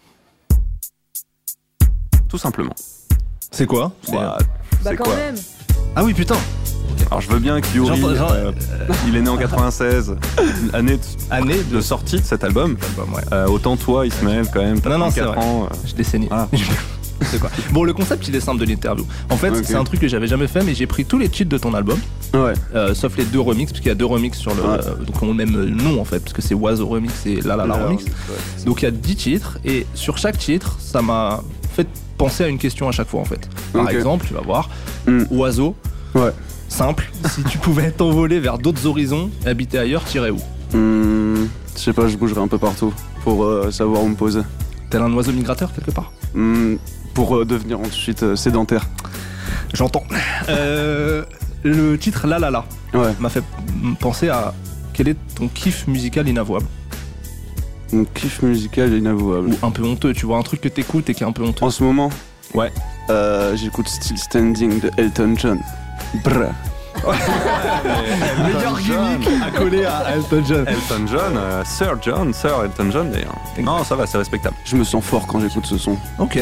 Tout simplement. C'est quoi? C'est quand quoi même. Ah oui, putain. Alors je veux bien que Yuri, il est né en 96, année de sortie de cet album. Autant toi, Ismaël, quand même, t'as 34 ans. Je l'ai saigné. Ah. C'est quoi. Bon, le concept il est simple de l'interview. En fait, c'est un truc que j'avais jamais fait, mais j'ai pris tous les titres de ton album, sauf les 2 remixes, parce qu'il y a 2 remixes sur le. Donc on a le même nom en fait, parce que c'est Oiseau remix et La La La remix. Donc il y a 10 titres, et sur chaque titre, ça m'a fait penser à une question à chaque fois en fait. Par exemple, tu vas voir, Oiseau. Simple, si tu pouvais t'envoler vers d'autres horizons, habiter ailleurs, t'irais où? Je sais pas, je bougerais un peu partout pour savoir où me poser. Tel un oiseau migrateur quelque part? Pour devenir ensuite sédentaire. J'entends. Le titre La La La m'a fait penser à quel est ton kiff musical inavouable? Mon kiff musical inavouable. Ou un peu honteux, tu vois, un truc que t'écoutes et qui est un peu honteux. En ce moment? Ouais. J'écoute Still Standing de Elton John. Brr. Meilleur gimmick à coller à Elton John. Elton John, Sir Elton John d'ailleurs. Non, ça va, c'est respectable. Je me sens fort quand j'écoute ce son. Ok.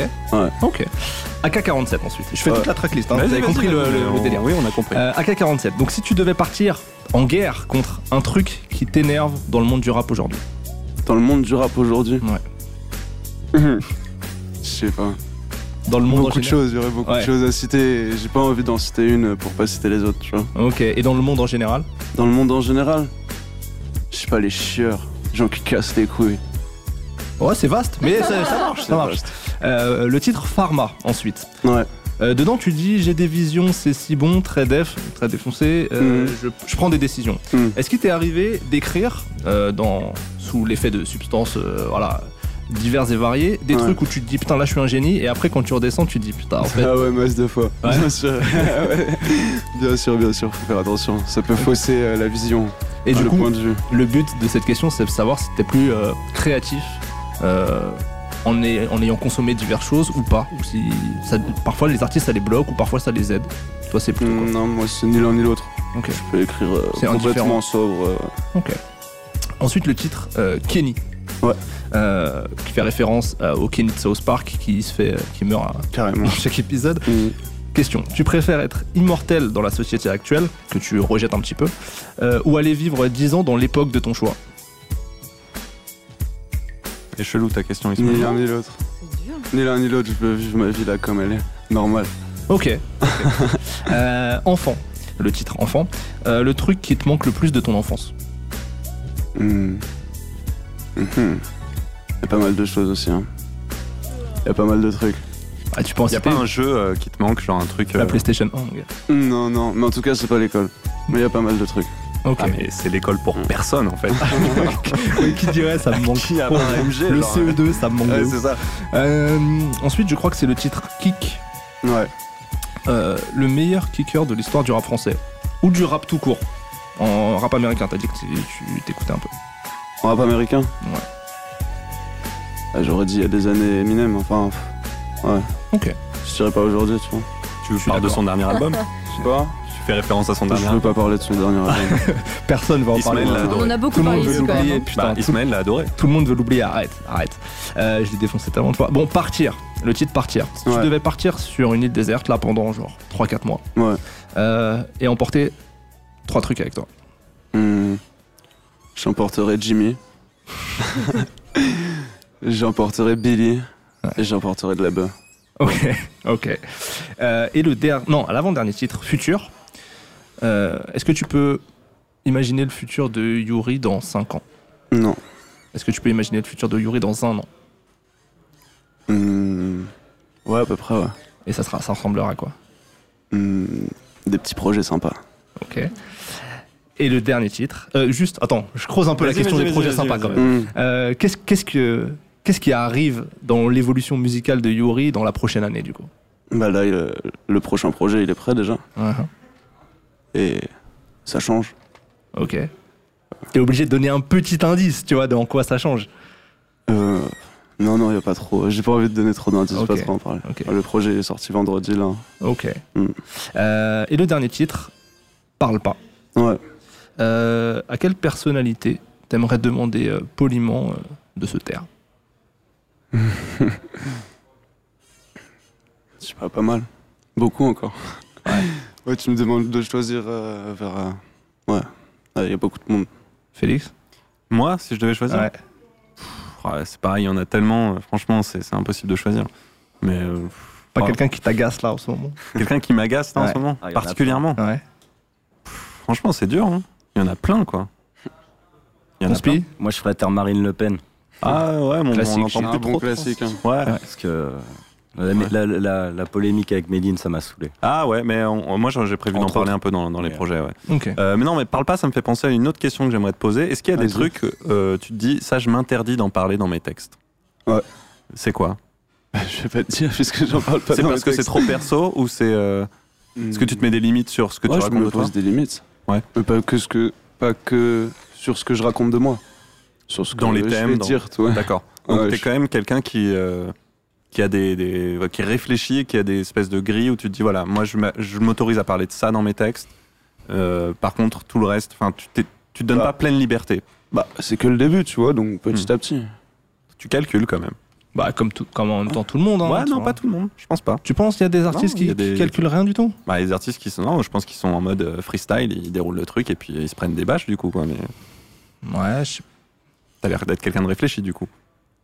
AK-47 ensuite. Je fais toute la tracklist, hein. Vous avez compris le délire. Oui, on a compris. AK-47. Donc si tu devais partir en guerre contre un truc qui t'énerve dans le monde du rap aujourd'hui. Dans le monde du rap aujourd'hui? Ouais. Je sais pas. Dans le monde beaucoup de choses, il y aurait beaucoup de choses à citer. J'ai pas envie d'en citer une pour pas citer les autres, tu vois. Ok, et dans le monde en général? Dans le monde en général? Je sais pas, les chieurs, les gens qui cassent les couilles. Ouais, c'est vaste, mais ça marche. Le titre Pharma, ensuite. Ouais. Dedans, tu dis j'ai des visions, c'est si bon, très défoncé, je prends des décisions. Est-ce qu'il t'est arrivé d'écrire sous l'effet de substances, diverses et variées, des trucs où tu te dis putain là je suis un génie, et après quand tu redescends tu te dis putain en fait. Ah ouais, masse de fois. Ouais. Bien sûr. Bien sûr, faut faire attention, ça peut fausser la vision. Et du coup, point de vue. Le but de cette question c'est de savoir si t'es plus créatif en ayant consommé diverses choses ou pas, ou si parfois les artistes ça les bloque ou parfois ça les aide. Toi c'est plutôt quoi? Non, moi c'est ni l'un ni l'autre. Ok. Je peux écrire c'est complètement sobre. Ok. Ensuite le titre Kenny. Ouais. Qui fait référence au Kenny de South Park qui meurt carrément dans chaque épisode. Question, tu préfères être immortel dans la société actuelle, que tu rejettes un petit peu, ou aller vivre 10 ans dans l'époque de ton choix? Et chelou ta question, Ismaël. Ni l'un ni l'autre. Ni l'un ni l'autre, je peux vivre ma vie là comme elle est, normale. Ok. Enfant, le titre Enfant, le truc qui te manque le plus de ton enfance? Il y a pas mal de choses aussi. Il y a pas mal de trucs. Ah, tu penses? Il y a pas un jeu qui te manque, genre un truc. La PlayStation 1, mon gars. Non, mais en tout cas, c'est pas l'école. Mais il y a pas mal de trucs. Ok. Ah, mais c'est l'école pour personne en fait. Oui, qui dirait ça me manque. Qui a un MG, le genre, CE2, ça me manque. Ouais, c'est ça. Ensuite, je crois que c'est le titre Kick. Ouais. Le meilleur kicker de l'histoire du rap français. Ou du rap tout court. En rap américain, t'as dit que tu t'écoutais un peu. En rap américain? Ouais. Ah, j'aurais dit il y a des années Eminem, enfin. Ouais. Ok. Je dirais pas aujourd'hui, tu vois. Tu veux parler de son dernier album? Je sais pas. Tu fais référence à son dernier Je album? veux pas parler de son dernier album. Personne va en parler. On en a beaucoup parlé ici quand même. Putain, Ismaël l'a adoré. Tout le monde veut l'oublier, arrête. Je l'ai défoncé tellement de fois. Bon, partir. Le titre Partir. Si tu devais partir sur une île déserte là pendant genre 3-4 mois. Ouais. Et emporter 3 trucs avec toi. J'emporterai Jimmy. J'emporterai Billy. Et j'emporterai de la bœuf. Ok. Et l'avant-dernier titre, Futur. Est-ce que tu peux imaginer le futur de Yuri dans 5 ans? Non. Est-ce que tu peux imaginer le futur de Yuri dans 1 an? Ouais, à peu près, ouais. Et ça ressemblera à quoi? Des petits projets sympas. Ok. Et le dernier titre, juste, attends, je creuse un peu la question des projets sympas quand même. Qu'est-ce qui arrive dans l'évolution musicale de Yuri dans la prochaine année du coup? Bah là, le prochain projet, il est prêt déjà. Et ça change. Ok. T'es obligé de donner un petit indice, tu vois, de en quoi ça change. Non, il n'y a pas trop. J'ai pas envie de donner trop d'indices, pas trop en parler. Le projet est sorti vendredi là. Ok. Et le dernier titre, Parle pas. Ouais. À quelle personnalité t'aimerais demander poliment de se taire? Je sais pas mal. Beaucoup encore. Ouais, tu me demandes de choisir vers... Ouais, il y a beaucoup de monde. Félix? Moi, si je devais choisir? Ouais. C'est pareil, il y en a tellement, franchement, c'est impossible de choisir. Mais... Pas quelqu'un qui t'agace là en ce moment? Quelqu'un qui m'agace là en ce moment, particulièrement? Ouais. Franchement, c'est dur, hein. Il y en a plein, quoi. Moi, je ferais taire Marine Le Pen. Ah ouais, on classique. entend plus trop classique. Hein. Ouais. Parce que la polémique avec Médine, ça m'a saoulé. Ah ouais, mais moi j'ai prévu d'en parler un peu dans les projets. Ouais. Okay. Mais non, mais parle pas, ça me fait penser à une autre question que j'aimerais te poser. Est-ce qu'il y a des trucs, tu te dis, ça je m'interdis d'en parler dans mes textes? Ouais. C'est quoi? Je vais pas te dire puisque j'en parle pas. C'est parce que c'est trop perso ou c'est... Est-ce que tu te mets des limites sur ce que tu racontes de toi? Je me pose des limites. Ouais. Mais pas que sur ce que je raconte de moi. Sur ce que dans les thèmes, je vais dire. Ouais. D'accord. Donc t'es quand même quelqu'un qui a qui réfléchit, qui a des espèces de grilles où tu te dis voilà, moi je m'autorise à parler de ça dans mes textes. Par contre, tout le reste, enfin, tu te donnes pas pleine liberté. Bah, c'est que le début, tu vois, donc petit à petit. Tu calcules quand même. Bah, comme en même temps tout le monde. Hein, ouais, non, pas tout le monde. Je pense pas. Tu penses qu'il y a des artistes qui calculent rien du tout? Bah, les artistes qui sont, non, je pense qu'ils sont en mode freestyle, ils déroulent le truc et puis ils se prennent des bâches du coup, quoi. Mais ouais, t'as l'air d'être quelqu'un de réfléchi du coup.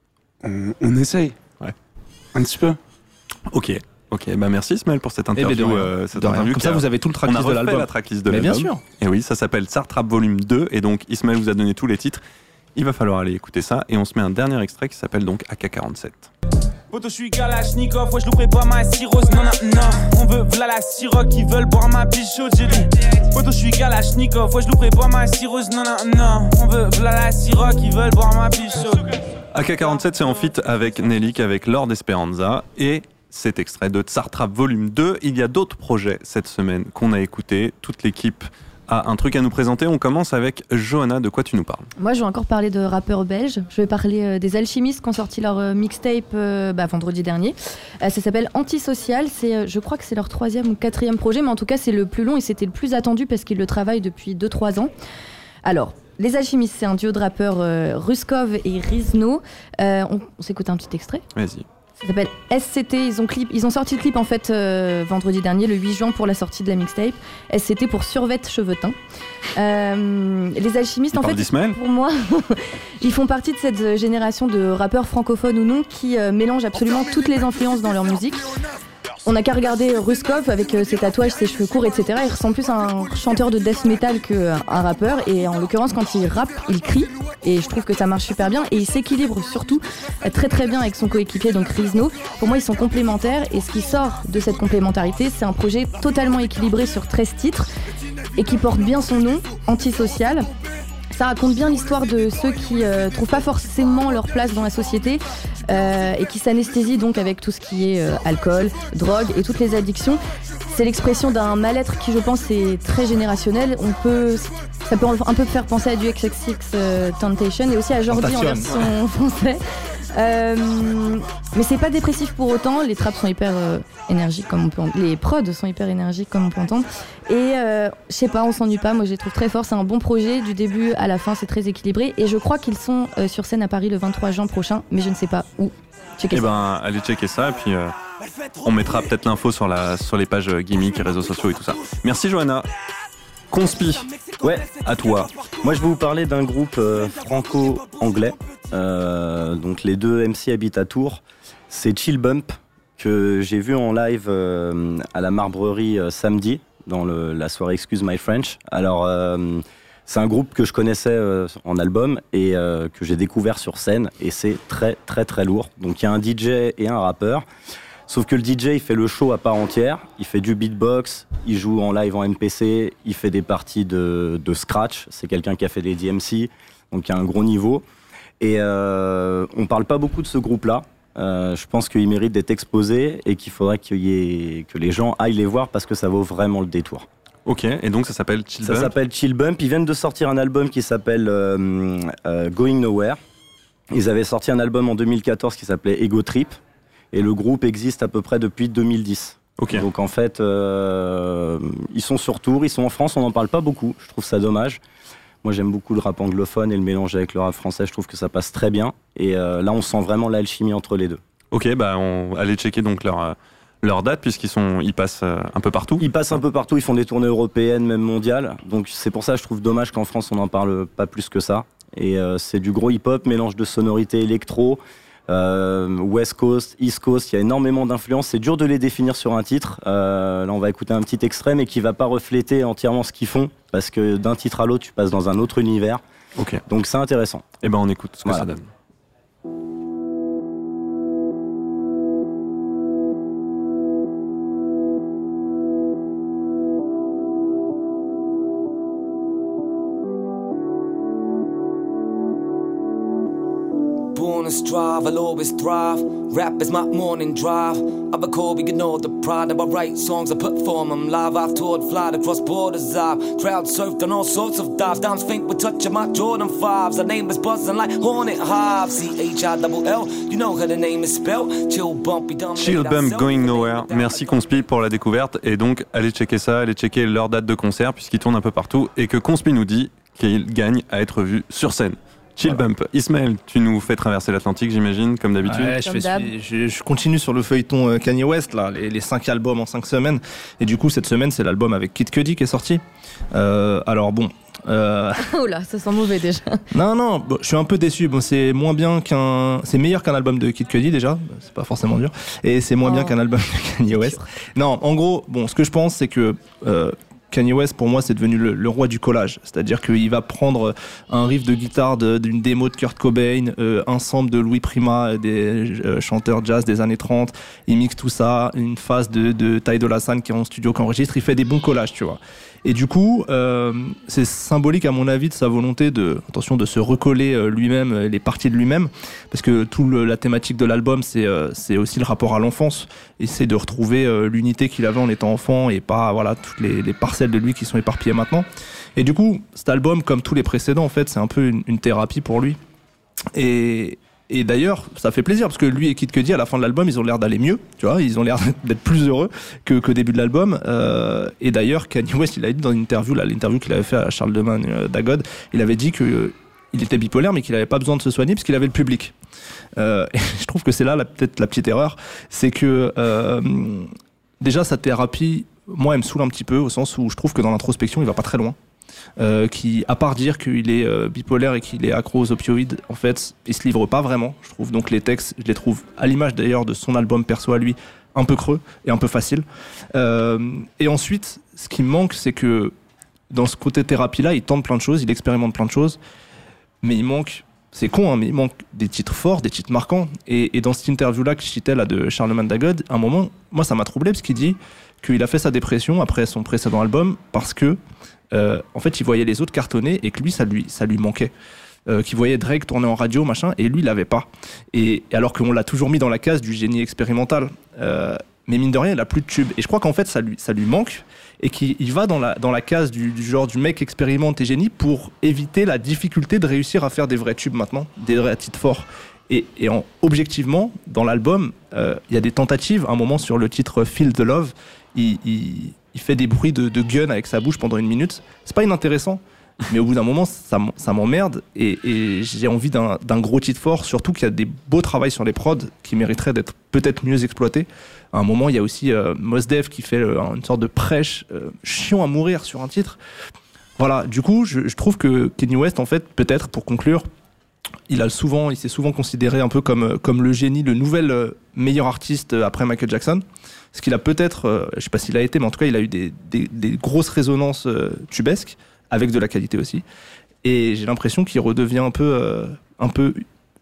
On essaye. Ouais. Un petit peu. Ok, bah merci Ismaël pour cette interview. Comme ça, vous avez tout le tracklist de l'album. La tracklist de l'album. Bien sûr. Et oui, ça s'appelle Sartrap Volume 2. Et donc, Ismaël vous a donné tous les titres. Il va falloir aller écouter ça. Et on se met un dernier extrait qui s'appelle donc AK-47. Poto, je suis Kalachnikov, ouais, je louperai pas ma cirrhose, non. On veut v'là la Ciroc, ils veulent boire ma biche chaude, j'ai dit. Poto, je suis Kalachnikov, ouais, je louperai pas ma cirrhose, non. On veut v'là la Ciroc, ils veulent boire ma biche chaude. AK-47, c'est en feat avec Nelik, avec Lord Esperanza. Et cet extrait de Sartrap Volume 2. Il y a d'autres projets cette semaine qu'on a écoutés. Toute l'équipe a un truc à nous présenter. On commence avec Johanna. De quoi tu nous parles? Moi, je vais encore parler de rappeurs belges. Je vais parler des Alchimistes qui ont sorti leur mixtape vendredi dernier. Ça s'appelle Antisocial. Je crois que c'est leur 3e ou 4e projet, mais en tout cas, c'est le plus long et c'était le plus attendu parce qu'ils le travaillent depuis 2-3 ans. Alors, les Alchimistes, c'est un duo de rappeurs Ruskov et Rizno. On s'écoute un petit extrait. Vas-y. Ça s'appelle SCT, ils ont sorti le clip en fait vendredi dernier, le 8 juin pour la sortie de la mixtape. SCT pour Survêt Cheveutin. Les Alchimistes, en fait, pour moi, ils font partie de cette génération de rappeurs francophones ou non qui mélangent absolument toutes les influences dans leur musique. On n'a qu'à regarder Ruskov avec ses tatouages, ses cheveux courts, etc. Il ressemble plus à un chanteur de death metal qu'un rappeur. Et en l'occurrence, quand il rappe, il crie. Et je trouve que ça marche super bien. Et il s'équilibre surtout très très bien avec son coéquipier, donc Rizno. Pour moi, ils sont complémentaires. Et ce qui sort de cette complémentarité, c'est un projet totalement équilibré sur 13 titres et qui porte bien son nom, Antisocial. Ça raconte bien l'histoire de ceux qui trouvent pas forcément leur place dans la société et qui s'anesthésient donc avec tout ce qui est alcool, drogue et toutes les addictions. C'est l'expression d'un mal-être qui, je pense, est très générationnel. Ça peut un peu faire penser à du XXX Temptation et aussi à Jordi en version français. Mais c'est pas dépressif pour autant. Les traps sont hyper énergiques comme on peut les prods sont hyper énergiques comme on peut entendre. Et je sais pas, on s'ennuie pas. Moi, je les trouve très forts. C'est un bon projet du début à la fin. C'est très équilibré. Et je crois qu'ils sont sur scène à Paris le 23 juin prochain, mais je ne sais pas où. Allez checker ça et puis on mettra peut-être l'info sur les pages gimmick, réseaux sociaux et tout ça. Merci Johanna. Conspi, ouais, à toi. Moi, je vais vous parler d'un groupe franco-anglais. Donc les deux MC habitent à Tours. C'est Chill Bump que j'ai vu en live à la Marbrerie samedi dans la soirée Excuse My French. Alors c'est un groupe que je connaissais en album et que j'ai découvert sur scène et c'est très très très lourd. Donc il y a un DJ et un rappeur. Sauf que le DJ, il fait le show à part entière, il fait du beatbox, il joue en live en MPC, il fait des parties de scratch, c'est quelqu'un qui a fait des DMC, donc il a un gros niveau. Et on parle pas beaucoup de ce groupe-là. Je pense qu'il mérite d'être exposé et qu'il faudrait que les gens aillent les voir parce que ça vaut vraiment le détour. Ok, et donc ça s'appelle Chill Bump. Ça s'appelle Chill Bump. Ils viennent de sortir un album qui s'appelle Going Nowhere. Ils avaient sorti un album en 2014 qui s'appelait Ego Trip. Et le groupe existe à peu près depuis 2010. Okay. Donc en fait, ils sont sur tour, ils sont en France, on n'en parle pas beaucoup. Je trouve ça dommage. Moi j'aime beaucoup le rap anglophone et le mélange avec le rap français, je trouve que ça passe très bien. Et là on sent vraiment l'alchimie entre les deux. Ok, bah on allait checker donc leur date puisqu'ils passent un peu partout. Ils passent un peu partout, ils font des tournées européennes, même mondiales. Donc c'est pour ça que je trouve dommage qu'en France on n'en parle pas plus que ça. Et c'est du gros hip-hop, mélange de sonorités électro, West Coast, East Coast, il y a énormément d'influences. C'est dur de les définir sur un titre. Là on va écouter un petit extrait mais qui va pas refléter entièrement ce qu'ils font parce que d'un titre à l'autre tu passes dans un autre univers. Okay. Donc c'est intéressant. Et ben on écoute ce que ça donne. Born to strive, I'll always thrive. Rap is my morning drive. I've a call, we ignore the pride. I write songs, I perform them live. I've toured, flied across borders. I've crowd surfed on all sorts of dives. Downs think we're touching my Jordan 5s. Her name is buzzing like Hornet Hive. C-H-I-double-L, you know how the name is spelled. Chill Bump, Chill Bump, Going Nowhere. Merci Conspi pour la découverte. Et donc, allez checker ça, allez checker leur date de concert puisqu'ils tournent un peu partout. Et que Conspi nous dit qu'il gagne à être vu sur scène. Chill Bump. Ismaël, tu nous fais traverser l'Atlantique, j'imagine, comme d'habitude. Ouais, je continue sur le feuilleton Kanye West, là, les 5 albums en 5 semaines. Et du coup, cette semaine, c'est l'album avec Kid Cudi qui est sorti. Alors bon. Oh là, ça sent mauvais déjà. Non, bon, je suis un peu déçu. Bon, c'est meilleur qu'un album de Kid Cudi déjà. C'est pas forcément dur. Et c'est moins bien qu'un album de Kanye West. Non, en gros, bon, ce que je pense, c'est que Kanye West, pour moi, c'est devenu le roi du collage. C'est-à-dire qu'il va prendre un riff de guitare d'une démo de Kurt Cobain, un sample de Louis Prima, des chanteurs jazz des années 30. Il mixe tout ça, une phase de Ty Dolla $ign qui est en studio, qui enregistre. Il fait des bons collages, tu vois. Et du coup, c'est symbolique à mon avis de sa volonté de se recoller lui-même, les parties de lui-même, parce que la thématique de l'album, c'est aussi le rapport à l'enfance, et c'est de retrouver l'unité qu'il avait en étant enfant et pas toutes les parcelles de lui qui sont éparpillées maintenant. Et du coup, cet album, comme tous les précédents, en fait, c'est un peu une thérapie pour lui. Et d'ailleurs, ça fait plaisir parce que lui et Kid Cudi, à la fin de l'album, ils ont l'air d'aller mieux, tu vois, ils ont l'air d'être plus heureux qu'au début de l'album. Et d'ailleurs, Kanye West, il a dit dans une interview, l'interview qu'il avait fait à Charles Demain d'Agod, il avait dit qu'il était bipolaire, mais qu'il n'avait pas besoin de se soigner parce qu'il avait le public. Et je trouve que c'est là peut-être la petite erreur, c'est que déjà sa thérapie, moi, elle me saoule un petit peu au sens où je trouve que dans l'introspection, il va pas très loin. Qui, à part dire qu'il est bipolaire et qu'il est accro aux opioïdes, en fait, il se livre pas vraiment, je trouve. Donc les textes, je les trouve, à l'image d'ailleurs de son album perso à lui, un peu creux et un peu facile. Et ensuite, ce qui me manque, c'est que dans ce côté thérapie-là, il tente plein de choses, il expérimente plein de choses, mais il manque, c'est con, hein, mais il manque des titres forts, des titres marquants. Et dans cette interview-là que je citais là, de Charlemagne d'Agod, à un moment, moi ça m'a troublé parce qu'il dit qu'il a fait sa dépression après son précédent album parce que en fait, il voyait les autres cartonner et que lui, ça lui manquait. Qu'il voyait Drake tourner en radio, machin, et lui, il l'avait pas. Et alors qu'on l'a toujours mis dans la case du génie expérimental. Mais mine de rien, il a plus de tubes. Et je crois qu'en fait, ça lui manque et qu'il va dans la case du genre du mec expérimente et génie pour éviter la difficulté de réussir à faire des vrais tubes maintenant, des vrais titres forts. Et objectivement, dans l'album, il y a des tentatives. À un moment, sur le titre Feel the Love, il fait des bruits de gun avec sa bouche pendant 1 minute. C'est pas inintéressant, mais au bout d'un moment, ça m'emmerde et j'ai envie d'un gros titre fort, surtout qu'il y a des beaux travails sur les prods qui mériteraient d'être peut-être mieux exploités. À un moment, il y a aussi Mos Def qui fait une sorte de prêche chiant à mourir sur un titre. Voilà, du coup, je trouve que Kanye West, en fait, peut-être, pour conclure, il s'est souvent considéré un peu comme le génie, le nouvel meilleur artiste après Michael Jackson. Ce qu'il a peut-être, je sais pas s'il a été, mais en tout cas, il a eu des grosses résonances tubesques, avec de la qualité aussi. Et j'ai l'impression qu'il redevient un peu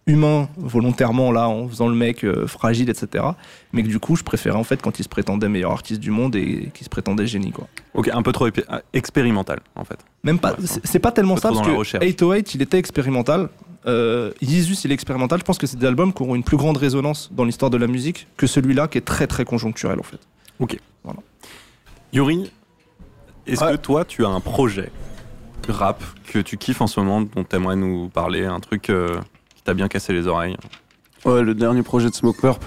humain volontairement là en faisant le mec fragile, etc. Mais que du coup je préférais en fait quand il se prétendait meilleur artiste du monde et qu'il se prétendait génie quoi. Ok, un peu trop expérimental en fait. Même pas, c'est pas tellement ça parce que 808 il était expérimental. Jesus il est expérimental. Je pense que c'est des albums qui auront une plus grande résonance dans l'histoire de la musique que celui-là qui est très très conjoncturel en fait. Ok. Voilà. Yuri, est-ce que toi tu as un projet rap que tu kiffes en ce moment, dont tu aimerais nous parler, un truc qui t'a bien cassé les oreilles? Ouais, le dernier projet de Smoke Purp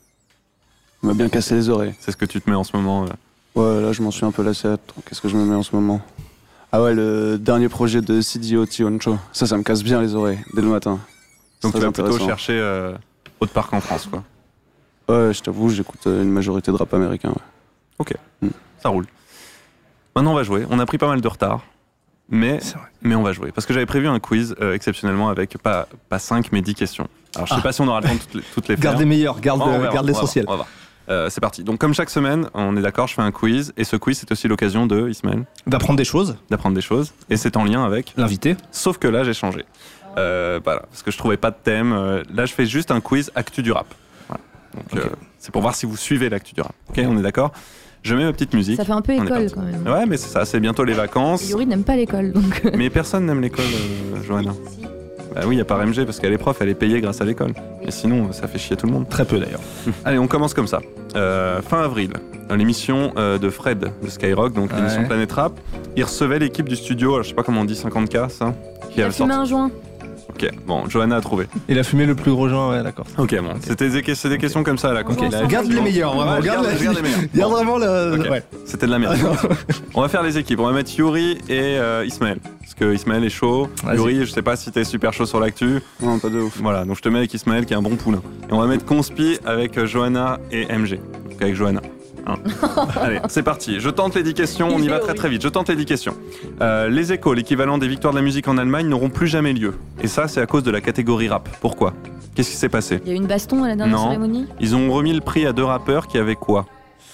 m'a bien cassé les oreilles. C'est ce que tu te mets en ce moment Ouais, là je m'en suis un peu lassé. Qu'est-ce que je me mets en ce moment? Ah ouais, le dernier projet de CDO Tioncho. Ça me casse bien les oreilles dès le matin. Donc tu vas plutôt chercher autre part qu'en France, quoi. Ouais, je t'avoue, j'écoute une majorité de rap américain. Ouais. Ok, ça roule. Maintenant on va jouer. On a pris pas mal de retard. Mais on va jouer. Parce que j'avais prévu un quiz exceptionnellement avec pas 5 mais 10 questions. Alors je sais pas si on aura le temps de toutes les faire. Garde les meilleures, garde l'essentiel. On va voir. C'est parti. Donc comme chaque semaine, on est d'accord, je fais un quiz. Et ce quiz, c'est aussi l'occasion de, Ismaël, d'apprendre des choses. Et c'est en lien avec l'invité. Sauf que là, j'ai changé. Voilà, parce que je trouvais pas de thème. Là, je fais juste un quiz actu du rap. Voilà. Donc c'est pour voir si vous suivez l'actu du rap. Ok, on est d'accord? Je mets ma petite musique. Ça fait un peu école quand même. Ouais, mais c'est ça, c'est bientôt les vacances. Yuri n'aime pas l'école donc. Mais personne n'aime l'école, Johanna. Bah oui, à part MG, parce qu'elle est prof, elle est payée grâce à l'école. Mais sinon, ça fait chier tout le monde. Très peu d'ailleurs. Allez, on commence comme ça. Fin avril, dans l'émission de Fred de Skyrock, donc l'émission Planète Rap, il recevait l'équipe du studio, alors, je sais pas comment on dit, 50K, ça. Il a fumé un joint. Ok, bon, Johanna a trouvé. Il a fumé le plus gros joint, ouais, d'accord. Ok, bon, c'était des questions comme ça, là. Garde les meilleurs, vraiment. Garde les meilleurs. Garde vraiment le. Okay. Ouais. C'était de la merde. On va faire les équipes. On va mettre Yuri et Ismaël. Parce que Ismaël est chaud. Vas-y. Yuri, je sais pas si t'es super chaud sur l'actu. Non, pas de ouf. Voilà, donc je te mets avec Ismaël qui est un bon poulain. Et on va mettre Conspi avec Johanna et MG. Donc avec Johanna. Allez, c'est parti. Je tente les 10 questions. On y va très très vite. Je tente les 10 questions. Les échos, l'équivalent des victoires de la musique en Allemagne, n'auront plus jamais lieu. Et ça, c'est à cause de la catégorie rap. Pourquoi? Qu'est-ce qui s'est passé? Il y a eu une baston à la dernière cérémonie? Ils ont remis le prix à 2 rappeurs qui avaient quoi?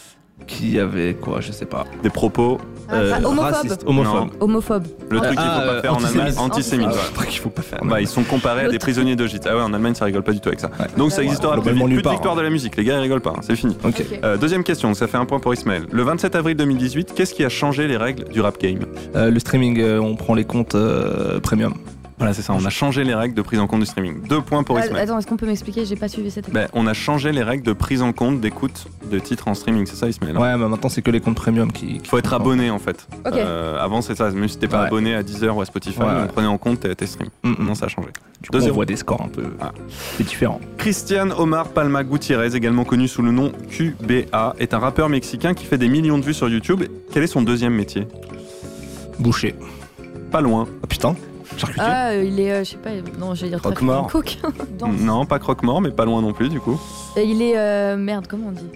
Qui avait quoi? Je sais pas. Des propos racistes. Homophobe. Le truc qu'il faut pas faire en Allemagne, antisémite. Le truc qu'il faut pas faire. Bah, ils sont comparés à des prisonniers d'Auschwitz. Ah ouais, en Allemagne, ça rigole pas du tout avec ça. Ouais. Donc ça existera plus de victoire de la musique. Les gars, ils rigolent pas. Hein. C'est fini. Okay. Deuxième question. Ça fait un point pour Ismaël. Le 27 avril 2018, qu'est-ce qui a changé les règles du rap game? Le streaming. On prend les comptes premium. Voilà, c'est ça. On a changé les règles de prise en compte du streaming. 2 points pour Ismaël. Attends, est-ce qu'on peut m'expliquer? J'ai pas suivi cette. On a changé les règles de prise en compte d'écoute de titres en streaming. C'est ça, Ismaël? Ouais, mais maintenant c'est que les comptes premium qui. Faut être abonné en fait. Okay. Avant c'est ça. Même si t'es pas abonné à Deezer ou à Spotify, on prenait en compte tes streams. Non, ça a changé. Du coup, on voit des scores un peu. C'est différent. Christian Omar Palma Gutiérrez, également connu sous le nom QBA, est un rappeur mexicain qui fait des millions de vues sur YouTube. Quel est son deuxième métier? Boucher. Pas loin. Ah putain. Charcutier. Ah, il est, je sais pas, non, j'allais dire croque-mort. Coke. Non, pas croque-mort, mais pas loin non plus, du coup. Il est, merde, comment on dit?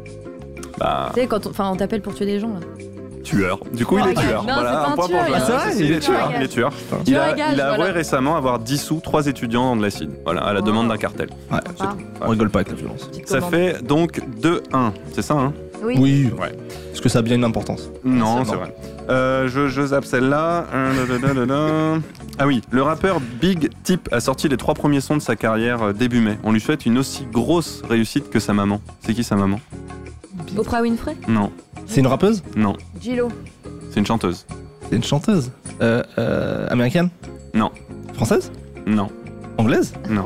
Bah. Tu sais, quand on t'appelle pour tuer des gens, là. Tueur. Du coup, il est tueur. Non, voilà, c'est un pas point tueur, pour c'est vrai, il est tueur. Il est tueur. Il a avoué récemment avoir dissous 3 étudiants dans de l'acide. Voilà, à la demande d'un cartel. Ouais, on rigole pas avec la violence. Ça fait donc 2-1. C'est ça, hein? Oui. Ouais. Est-ce que ça a bien une importance? Non, c'est vrai. Je zappe celle-là. Ah oui, le rappeur Big Tip a sorti les 3 premiers sons de sa carrière début mai. On lui souhaite une aussi grosse réussite que sa maman. C'est qui sa maman? Oprah Winfrey? Non. C'est une rappeuse? Non. Gillo? C'est une chanteuse. C'est une chanteuse? Américaine? Non. Française? Non. Anglaise? Non.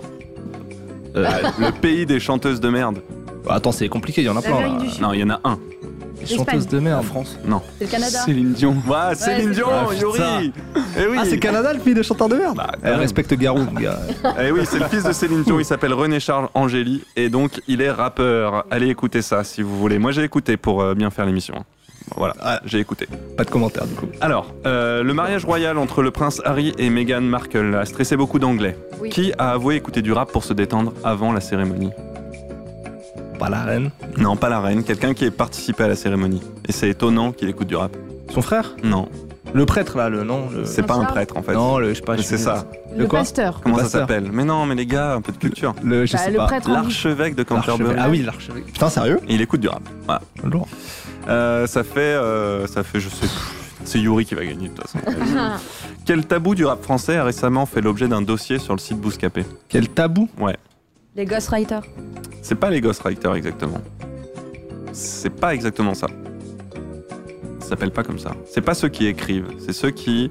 Le pays des chanteuses de merde. Attends, c'est compliqué, il y en a plein là. Non, il y en a un. Chanteuse de merde. En France? Non. C'est le Canada? Céline Dion. Ouais, Céline Dion, Yuri. Eh oui. Ah, c'est Canada le pays des chanteurs de merde? Elle respecte Garou, mon gars. Eh oui, c'est le fils de Céline Dion, il s'appelle René Charles Angéli et donc il est rappeur. Allez écouter ça si vous voulez. Moi j'ai écouté pour bien faire l'émission. Voilà, j'ai écouté. Pas de commentaires du coup. Alors, le mariage royal entre le prince Harry et Meghan Markle a stressé beaucoup d'Anglais. Oui. Qui a avoué écouter du rap pour se détendre avant la cérémonie? Pas la reine. Non, pas la reine, quelqu'un qui est participé à la cérémonie. Et c'est étonnant qu'il écoute du rap. Son frère? Non. Le prêtre là, C'est pas un prêtre en fait. Non, je sais pas. C'est ça. Le pasteur. Comment ça s'appelle? Mais non, mais les gars, un peu de culture. Je sais pas. Prêtre L'archevêque de Canterbury. Ah oui, l'archevêque. Putain, sérieux? Et il écoute du rap. Voilà. Lourd. Ça fait, je sais. C'est Yuri qui va gagner de toute façon. Quel tabou du rap français a récemment fait l'objet d'un dossier sur le site Bouscapé? Quel tabou? Ouais. Les ghostwriters. C'est pas les ghostwriters exactement. C'est pas exactement ça. Ça s'appelle pas comme ça. C'est pas ceux qui écrivent, c'est ceux qui...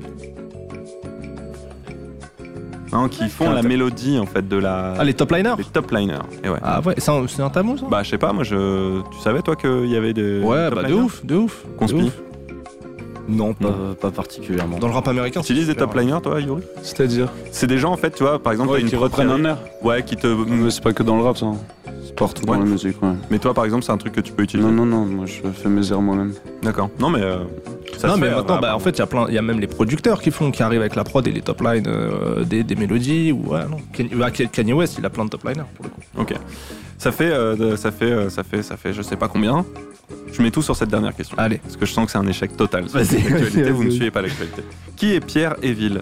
Non, qui font la mélodie en fait de la... Ah, les top liners? Les top liners, et ouais. Ah ouais, c'est un tabou ça? Bah je sais pas, moi tu savais toi qu'il y avait des... Ouais, top bah liners de ouf. Conspi. Non, pas particulièrement. Dans le rap américain, tu utilises des top liners toi, Yuri? C'est-à-dire? C'est des gens en fait, tu vois, par exemple, qui reprennent un air. Ouais, qui te... Mais c'est pas que dans le rap ça. C'est partout dans la musique, ouais. Mais toi par exemple, c'est un truc que tu peux utiliser? Non, moi je fais mes airs moi-même. D'accord. Non mais... maintenant, en fait, il y a même les producteurs qui arrivent avec la prod et les top lines des mélodies. Ou, ouais, non. Kanye West, il a plein de top liners pour le coup. Ok. Ça fait je sais pas combien. Je mets tout sur cette dernière question. Allez. Parce que je sens que c'est un échec total. Vas-y, vous ne suivez pas l'actualité. Qui est Pierre Éville?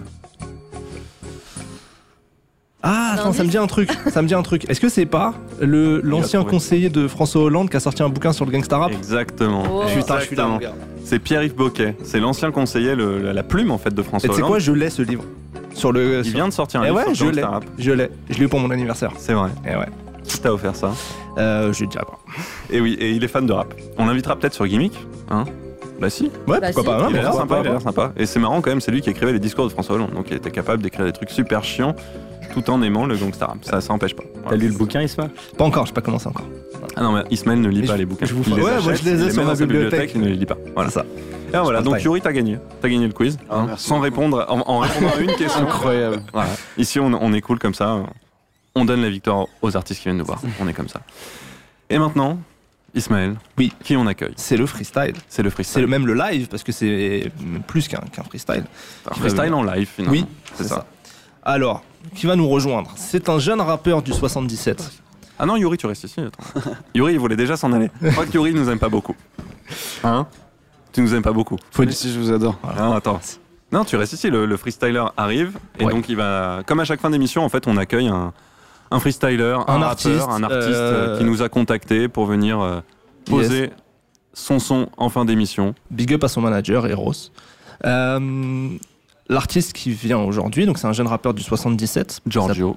Ah, attends, ça me dit un truc. Est-ce que c'est pas l'ancien conseiller de François Hollande qui a sorti un bouquin sur le gangsta rap? Exactement. Oh. Putain, je suis là, mon gars. C'est Pierre-Yves Boquet. C'est l'ancien conseiller, la plume en fait de François Hollande. Et tu sais quoi, je l'ai ce livre. Il vient de sortir un livre sur le gangsta rap. Je l'ai eu pour mon anniversaire. C'est vrai. Et ouais. Qui t'a offert ça? Je dirais pas. Et oui, et il est fan de rap. On l'invitera peut-être sur Gimmick, hein? Bah si. Ouais, pourquoi pas. Il a l'air sympa. Et c'est marrant quand même, c'est lui qui écrivait les discours de François Hollande. Donc il était capable d'écrire des trucs super chiants tout en aimant le gangsta rap. Ça empêche pas. T'as lu le bouquin, Ismaël? Pas encore, j'ai pas commencé encore. Ah non, mais Ismaël ne lit pas les bouquins. Moi je les ai sur ma bibliothèque. Il ne les lit pas. Voilà ça. Et voilà, donc Yuri, t'as gagné. T'as gagné le quiz. Sans répondre, en répondant à une question. Incroyable. Voilà. Ici, on est cool comme ça. On donne la victoire aux artistes qui viennent nous voir. On est comme ça. Et maintenant, Ismaël, oui, qui on accueille? C'est le freestyle. C'est même le live, parce que c'est plus qu'un freestyle. Un freestyle en live, finalement. Oui, c'est ça. Alors, qui va nous rejoindre? C'est un jeune rappeur du 77. Ah non, Yuri, tu restes ici. Attends. Yuri, il voulait déjà s'en aller. Je crois que Yuri nous aime pas beaucoup. Hein? Tu nous aimes pas beaucoup. Faut dire si je vous adore. Voilà. Ah, attends. Non, tu restes ici. Le freestyler arrive. Et donc, il va. Comme à chaque fin d'émission, en fait, on accueille un freestyler, un artiste qui nous a contacté pour venir poser son son en fin d'émission. Big up à son manager, Eros. L'artiste qui vient aujourd'hui, donc c'est un jeune rappeur du 77. Giorgio.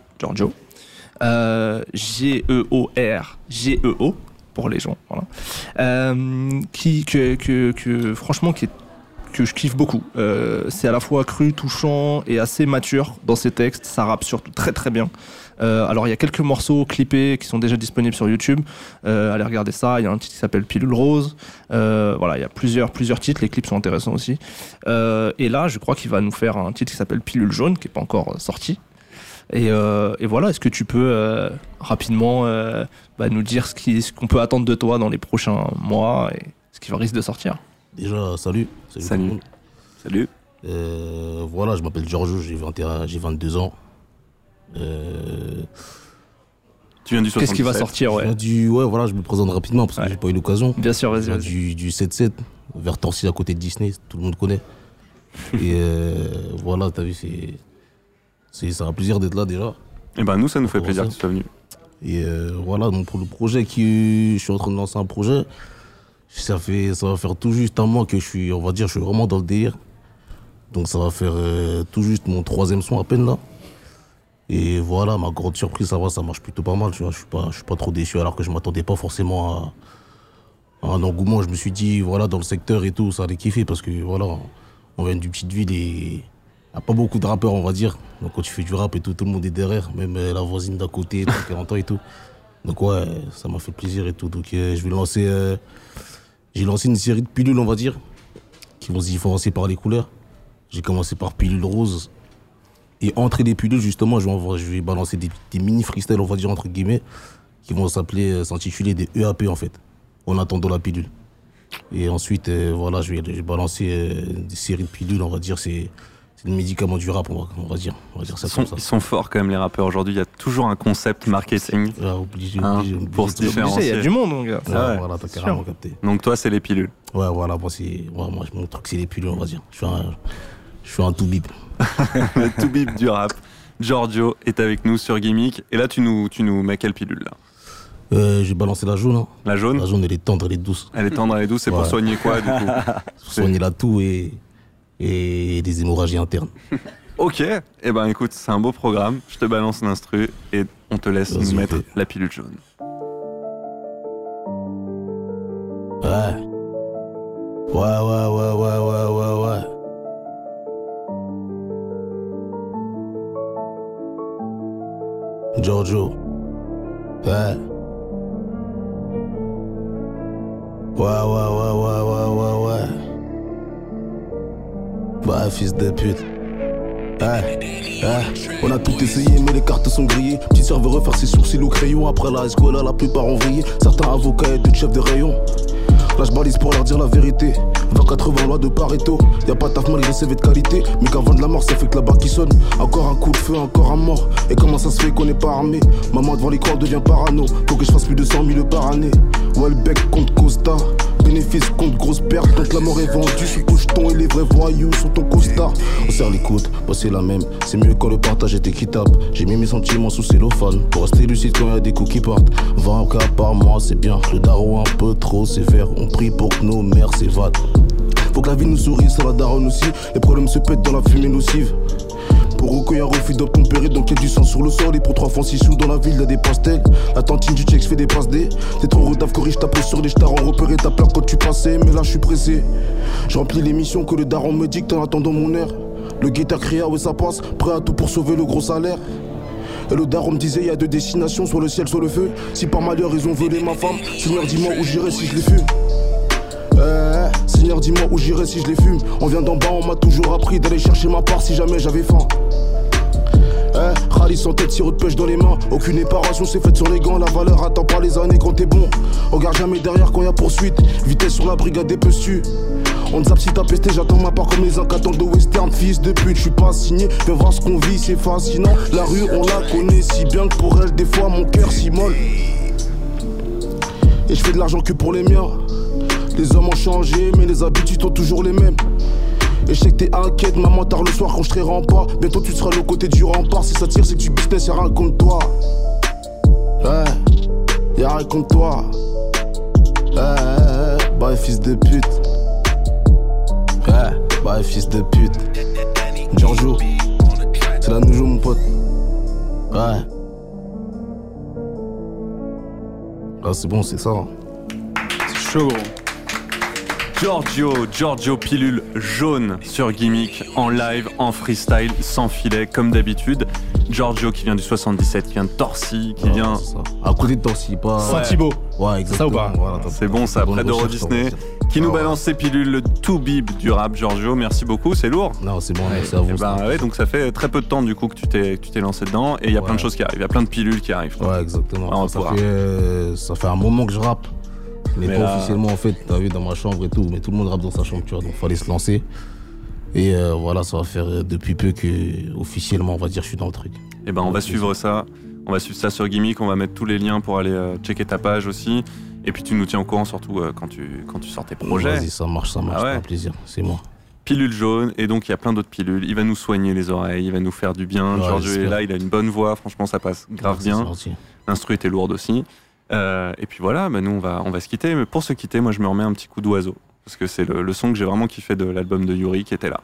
G-E-O-R-G-E-O pour les gens. Voilà. Franchement, que je kiffe beaucoup. C'est à la fois cru, touchant et assez mature dans ses textes. Ça rappe surtout très très bien. Alors il y a quelques morceaux clippés qui sont déjà disponibles sur YouTube. Allez regarder ça. Il y a un titre qui s'appelle Pilule Rose. Voilà, il y a plusieurs titres. Les clips sont intéressants aussi. Et là, je crois qu'il va nous faire un titre qui s'appelle Pilule Jaune, qui n'est pas encore sorti. Et voilà, est-ce que tu peux rapidement nous dire ce qu'on peut attendre de toi dans les prochains mois et ce qui risque de sortir? Déjà, salut. Salut. Voilà, je m'appelle Giorgio, j'ai 22 ans. Tu viens du 77. Qu'est-ce qui va sortir, ouais? Voilà, je me présente rapidement parce que j'ai pas eu l'occasion. Bien sûr, vas-y. Du 7-7, vers Torcy à côté de Disney, tout le monde connaît. Et voilà, t'as vu, ça fait plaisir d'être là déjà. Et ben nous, ça nous fait plaisir que tu sois venu. Et voilà, donc pour le projet je suis en train de lancer un projet. Ça va faire tout juste un mois que je suis vraiment dans le délire. Donc ça va faire tout juste mon 3e son à peine là. Et voilà, ma grande surprise, ça marche plutôt pas mal, tu vois. Je suis pas trop déçu alors que je m'attendais pas forcément à un engouement. Je me suis dit, voilà, dans le secteur et tout, ça allait kiffer parce que voilà, on vient d'une petite ville et il n'y a pas beaucoup de rappeurs, on va dire. Donc quand tu fais du rap et tout le monde est derrière, même la voisine d'à côté, 40 ans et tout. Donc ouais, ça m'a fait plaisir et tout. Donc je vais lancer... J'ai lancé une série de pilules, on va dire, qui vont se différencier par les couleurs. J'ai commencé par pilule rose. Et entre les pilules, justement, je vais balancer des mini freestyles, on va dire, entre guillemets, qui vont s'intituler des EAP, en fait, en attendant la pilule. Et ensuite, voilà, je vais balancer des séries de pilules, on va dire, c'est le médicament du rap, on va dire ça comme ça. Ils sont forts quand même, les rappeurs. Aujourd'hui, il y a toujours un concept marketing obligé pour se différencier. Il y a du monde, mon gars. Voilà, t'as carrément capté. Donc toi, c'est les pilules. Ouais, voilà, moi, mon truc, c'est les pilules, on va dire. Je suis un tout-bip. Le tout-bip du rap. Giorgio est avec nous sur Gimmick. Et là, tu nous mets quelle pilule, là? J'ai balancé la jaune. Hein. La jaune? La jaune, elle est tendre, elle est douce. Elle est tendre, elle est douce, c'est pour soigner quoi, du coup? Pour soigner la toux et et des hémorragies internes. Ok, eh ben écoute, c'est un beau programme. Je te balance l'instru et on te laisse nous mettre la pilule jaune. Ouais. Ouais. Giorgio. Ouais. Ouais. Bah, fils de pute. On a tout essayé mais les cartes sont grillées. Petit serveur refaire ses sourcils au crayon. Après la high school, la plupart ont vrillé. Certains avocats et deux chefs de rayon. Là je balise pour leur dire la vérité. 20-80 loi de Pareto. Y'a pas de taf malgré CV de qualité. Mais qu'avant de la mort ça fait que la barre qui sonne. Encore un coup de feu, encore un mort. Et comment ça se fait qu'on n'est pas armé? Maman devant les corps devient parano. Faut que je fasse plus de 100 000 par année. Welbeck contre Costa. Bénéfice contre grosse perte. Quand la mort est vendue sous pocheton et les vrais voyous sont ton costard. On serre les coudes, bah c'est la même. C'est mieux quand le partage est équitable. J'ai mis mes sentiments sous cellophane pour rester lucide quand y'a des coups qui partent. 20 cas par mois c'est bien. Le daron un peu trop sévère. On prie pour que nos mères s'évadent. Faut que la vie nous sourie, ça la daronne aussi. Les problèmes se pètent dans la fumée nocive. Pour recueillir un refus d'obtempérer, donc y'a du sang sur le sol. Et pour 3 francs 6 sous dans la ville, y'a des pastels. La tantine du check fait des passes D. T'es trop retaf, corrige ta sur les stars. On repérait ta plaque quand tu passais. Mais là je suis pressé. Je remplis les missions que le daron me dicte en attendant mon heure. Le guetteur cria où ça passe, prêt à tout pour sauver le gros salaire. Et le daron me disait y'a 2 destinations, soit le ciel, soit le feu. Si par malheur ils ont volé ma femme, Seigneur dis-moi où j'irai si je les fume. Seigneur dis-moi où j'irai si je les fume. On vient d'en bas, on m'a toujours appris d'aller chercher ma part si jamais j'avais faim. Rallye sans tête, sirop de pêche dans les mains. Aucune éparation s'est faite sur les gants. La valeur attend pas les années quand t'es bon. Regarde jamais derrière quand y'a poursuite. Vitesse sur la brigade des pestus. On te zappe si t'as pesté, j'attends ma part comme les incatants de western. Fils de pute, j'suis pas signé. Viens voir ce qu'on vit, c'est fascinant. La rue, on la connaît si bien que pour elle, des fois mon cœur s'immole. Et j'fais de l'argent que pour les miens. Les hommes ont changé, mais les habitudes sont toujours les mêmes. Et je sais que t'es inquiète, maman, tard le soir quand je serai rempart. Bientôt tu seras de l'autre côté du rempart. Si ça tire, c'est que tu business, y'a rien contre toi. Y'a rien contre toi. Bah, fils de pute. Bah, fils de pute. Giorgio, c'est la nouveau, mon pote. Là, c'est bon, c'est ça. C'est chaud. Giorgio pilule jaune sur Gimmick, en live, en freestyle, sans filet, comme d'habitude. Giorgio qui vient du 77, qui vient de Torcy, qui vient... À côté de Torcy, pas... Saint-Thibault. Ouais, exactement. Ça ou pas voilà, c'est bon ça, près d'Euro Disney. Qui nous balance ses pilules, le tout bib du rap, Giorgio. Merci beaucoup, c'est lourd. Non, c'est bon, c'est à vous. Ouais, donc ça fait très peu de temps du coup que tu t'es lancé dedans. Et il y a plein de choses qui arrivent, il y a plein de pilules qui arrivent. Ouais, exactement. Ça fait un moment que je rappe. Mais pas là... officiellement en fait, t'as vu dans ma chambre et tout, mais tout le monde rappe dans sa chambre, tu vois, donc fallait se lancer. Et voilà, ça va faire depuis peu que officiellement on va dire je suis dans le truc. Et ben on va suivre ça, sur Gimmick, on va mettre tous les liens pour aller checker ta page aussi. Et puis tu nous tiens au courant surtout quand tu sors tes projets. Vas-y, ça marche, un plaisir, c'est moi. Pilule jaune, et donc il y a plein d'autres pilules, il va nous soigner les oreilles, il va nous faire du bien. Giorgio est là, il a une bonne voix, franchement ça passe grave bien. L'instru était lourde aussi. Et puis voilà, nous on va se quitter. Mais pour se quitter, moi je me remets un petit coup d'oiseau. Parce que c'est le son que j'ai vraiment kiffé de l'album de Yuri qui était là.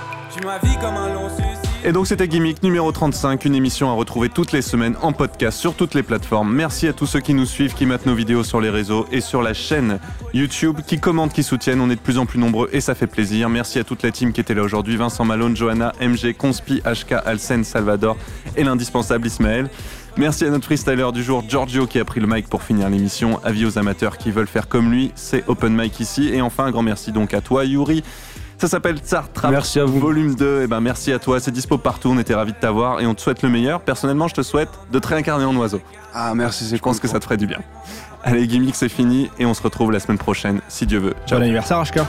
Et donc c'était Gimmick numéro 35, une émission à retrouver toutes les semaines en podcast sur toutes les plateformes. Merci à tous ceux qui nous suivent, qui mettent nos vidéos sur les réseaux et sur la chaîne YouTube, qui commentent, qui soutiennent. On est de plus en plus nombreux et ça fait plaisir. Merci à toute la team qui était là aujourd'hui. Vincent Malone, Johanna, MG, Conspi, HK, Alsen, Salvador et l'indispensable Ismaël. Merci à notre freestyler du jour, Giorgio, qui a pris le mic pour finir l'émission. Avis aux amateurs qui veulent faire comme lui, c'est open mic ici. Et enfin, un grand merci donc à toi, Yuri. Ça s'appelle Tsar Trap. Merci à vous. Volume 2. Et ben merci à toi, c'est dispo partout. On était ravis de t'avoir et on te souhaite le meilleur. Personnellement, je te souhaite de te réincarner en oiseau. Ah, merci, je pense que ça te ferait du bien. Allez, Gimmick, c'est fini et on se retrouve la semaine prochaine, si Dieu veut. Ciao. Bon anniversaire, HK.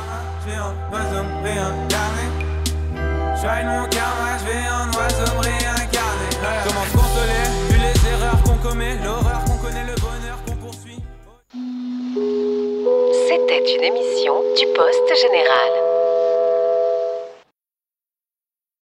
Comment se consoler, vu les erreurs qu'on commet, l'horreur qu'on connaît, le bonheur qu'on poursuit. C'était une émission du Poste Général.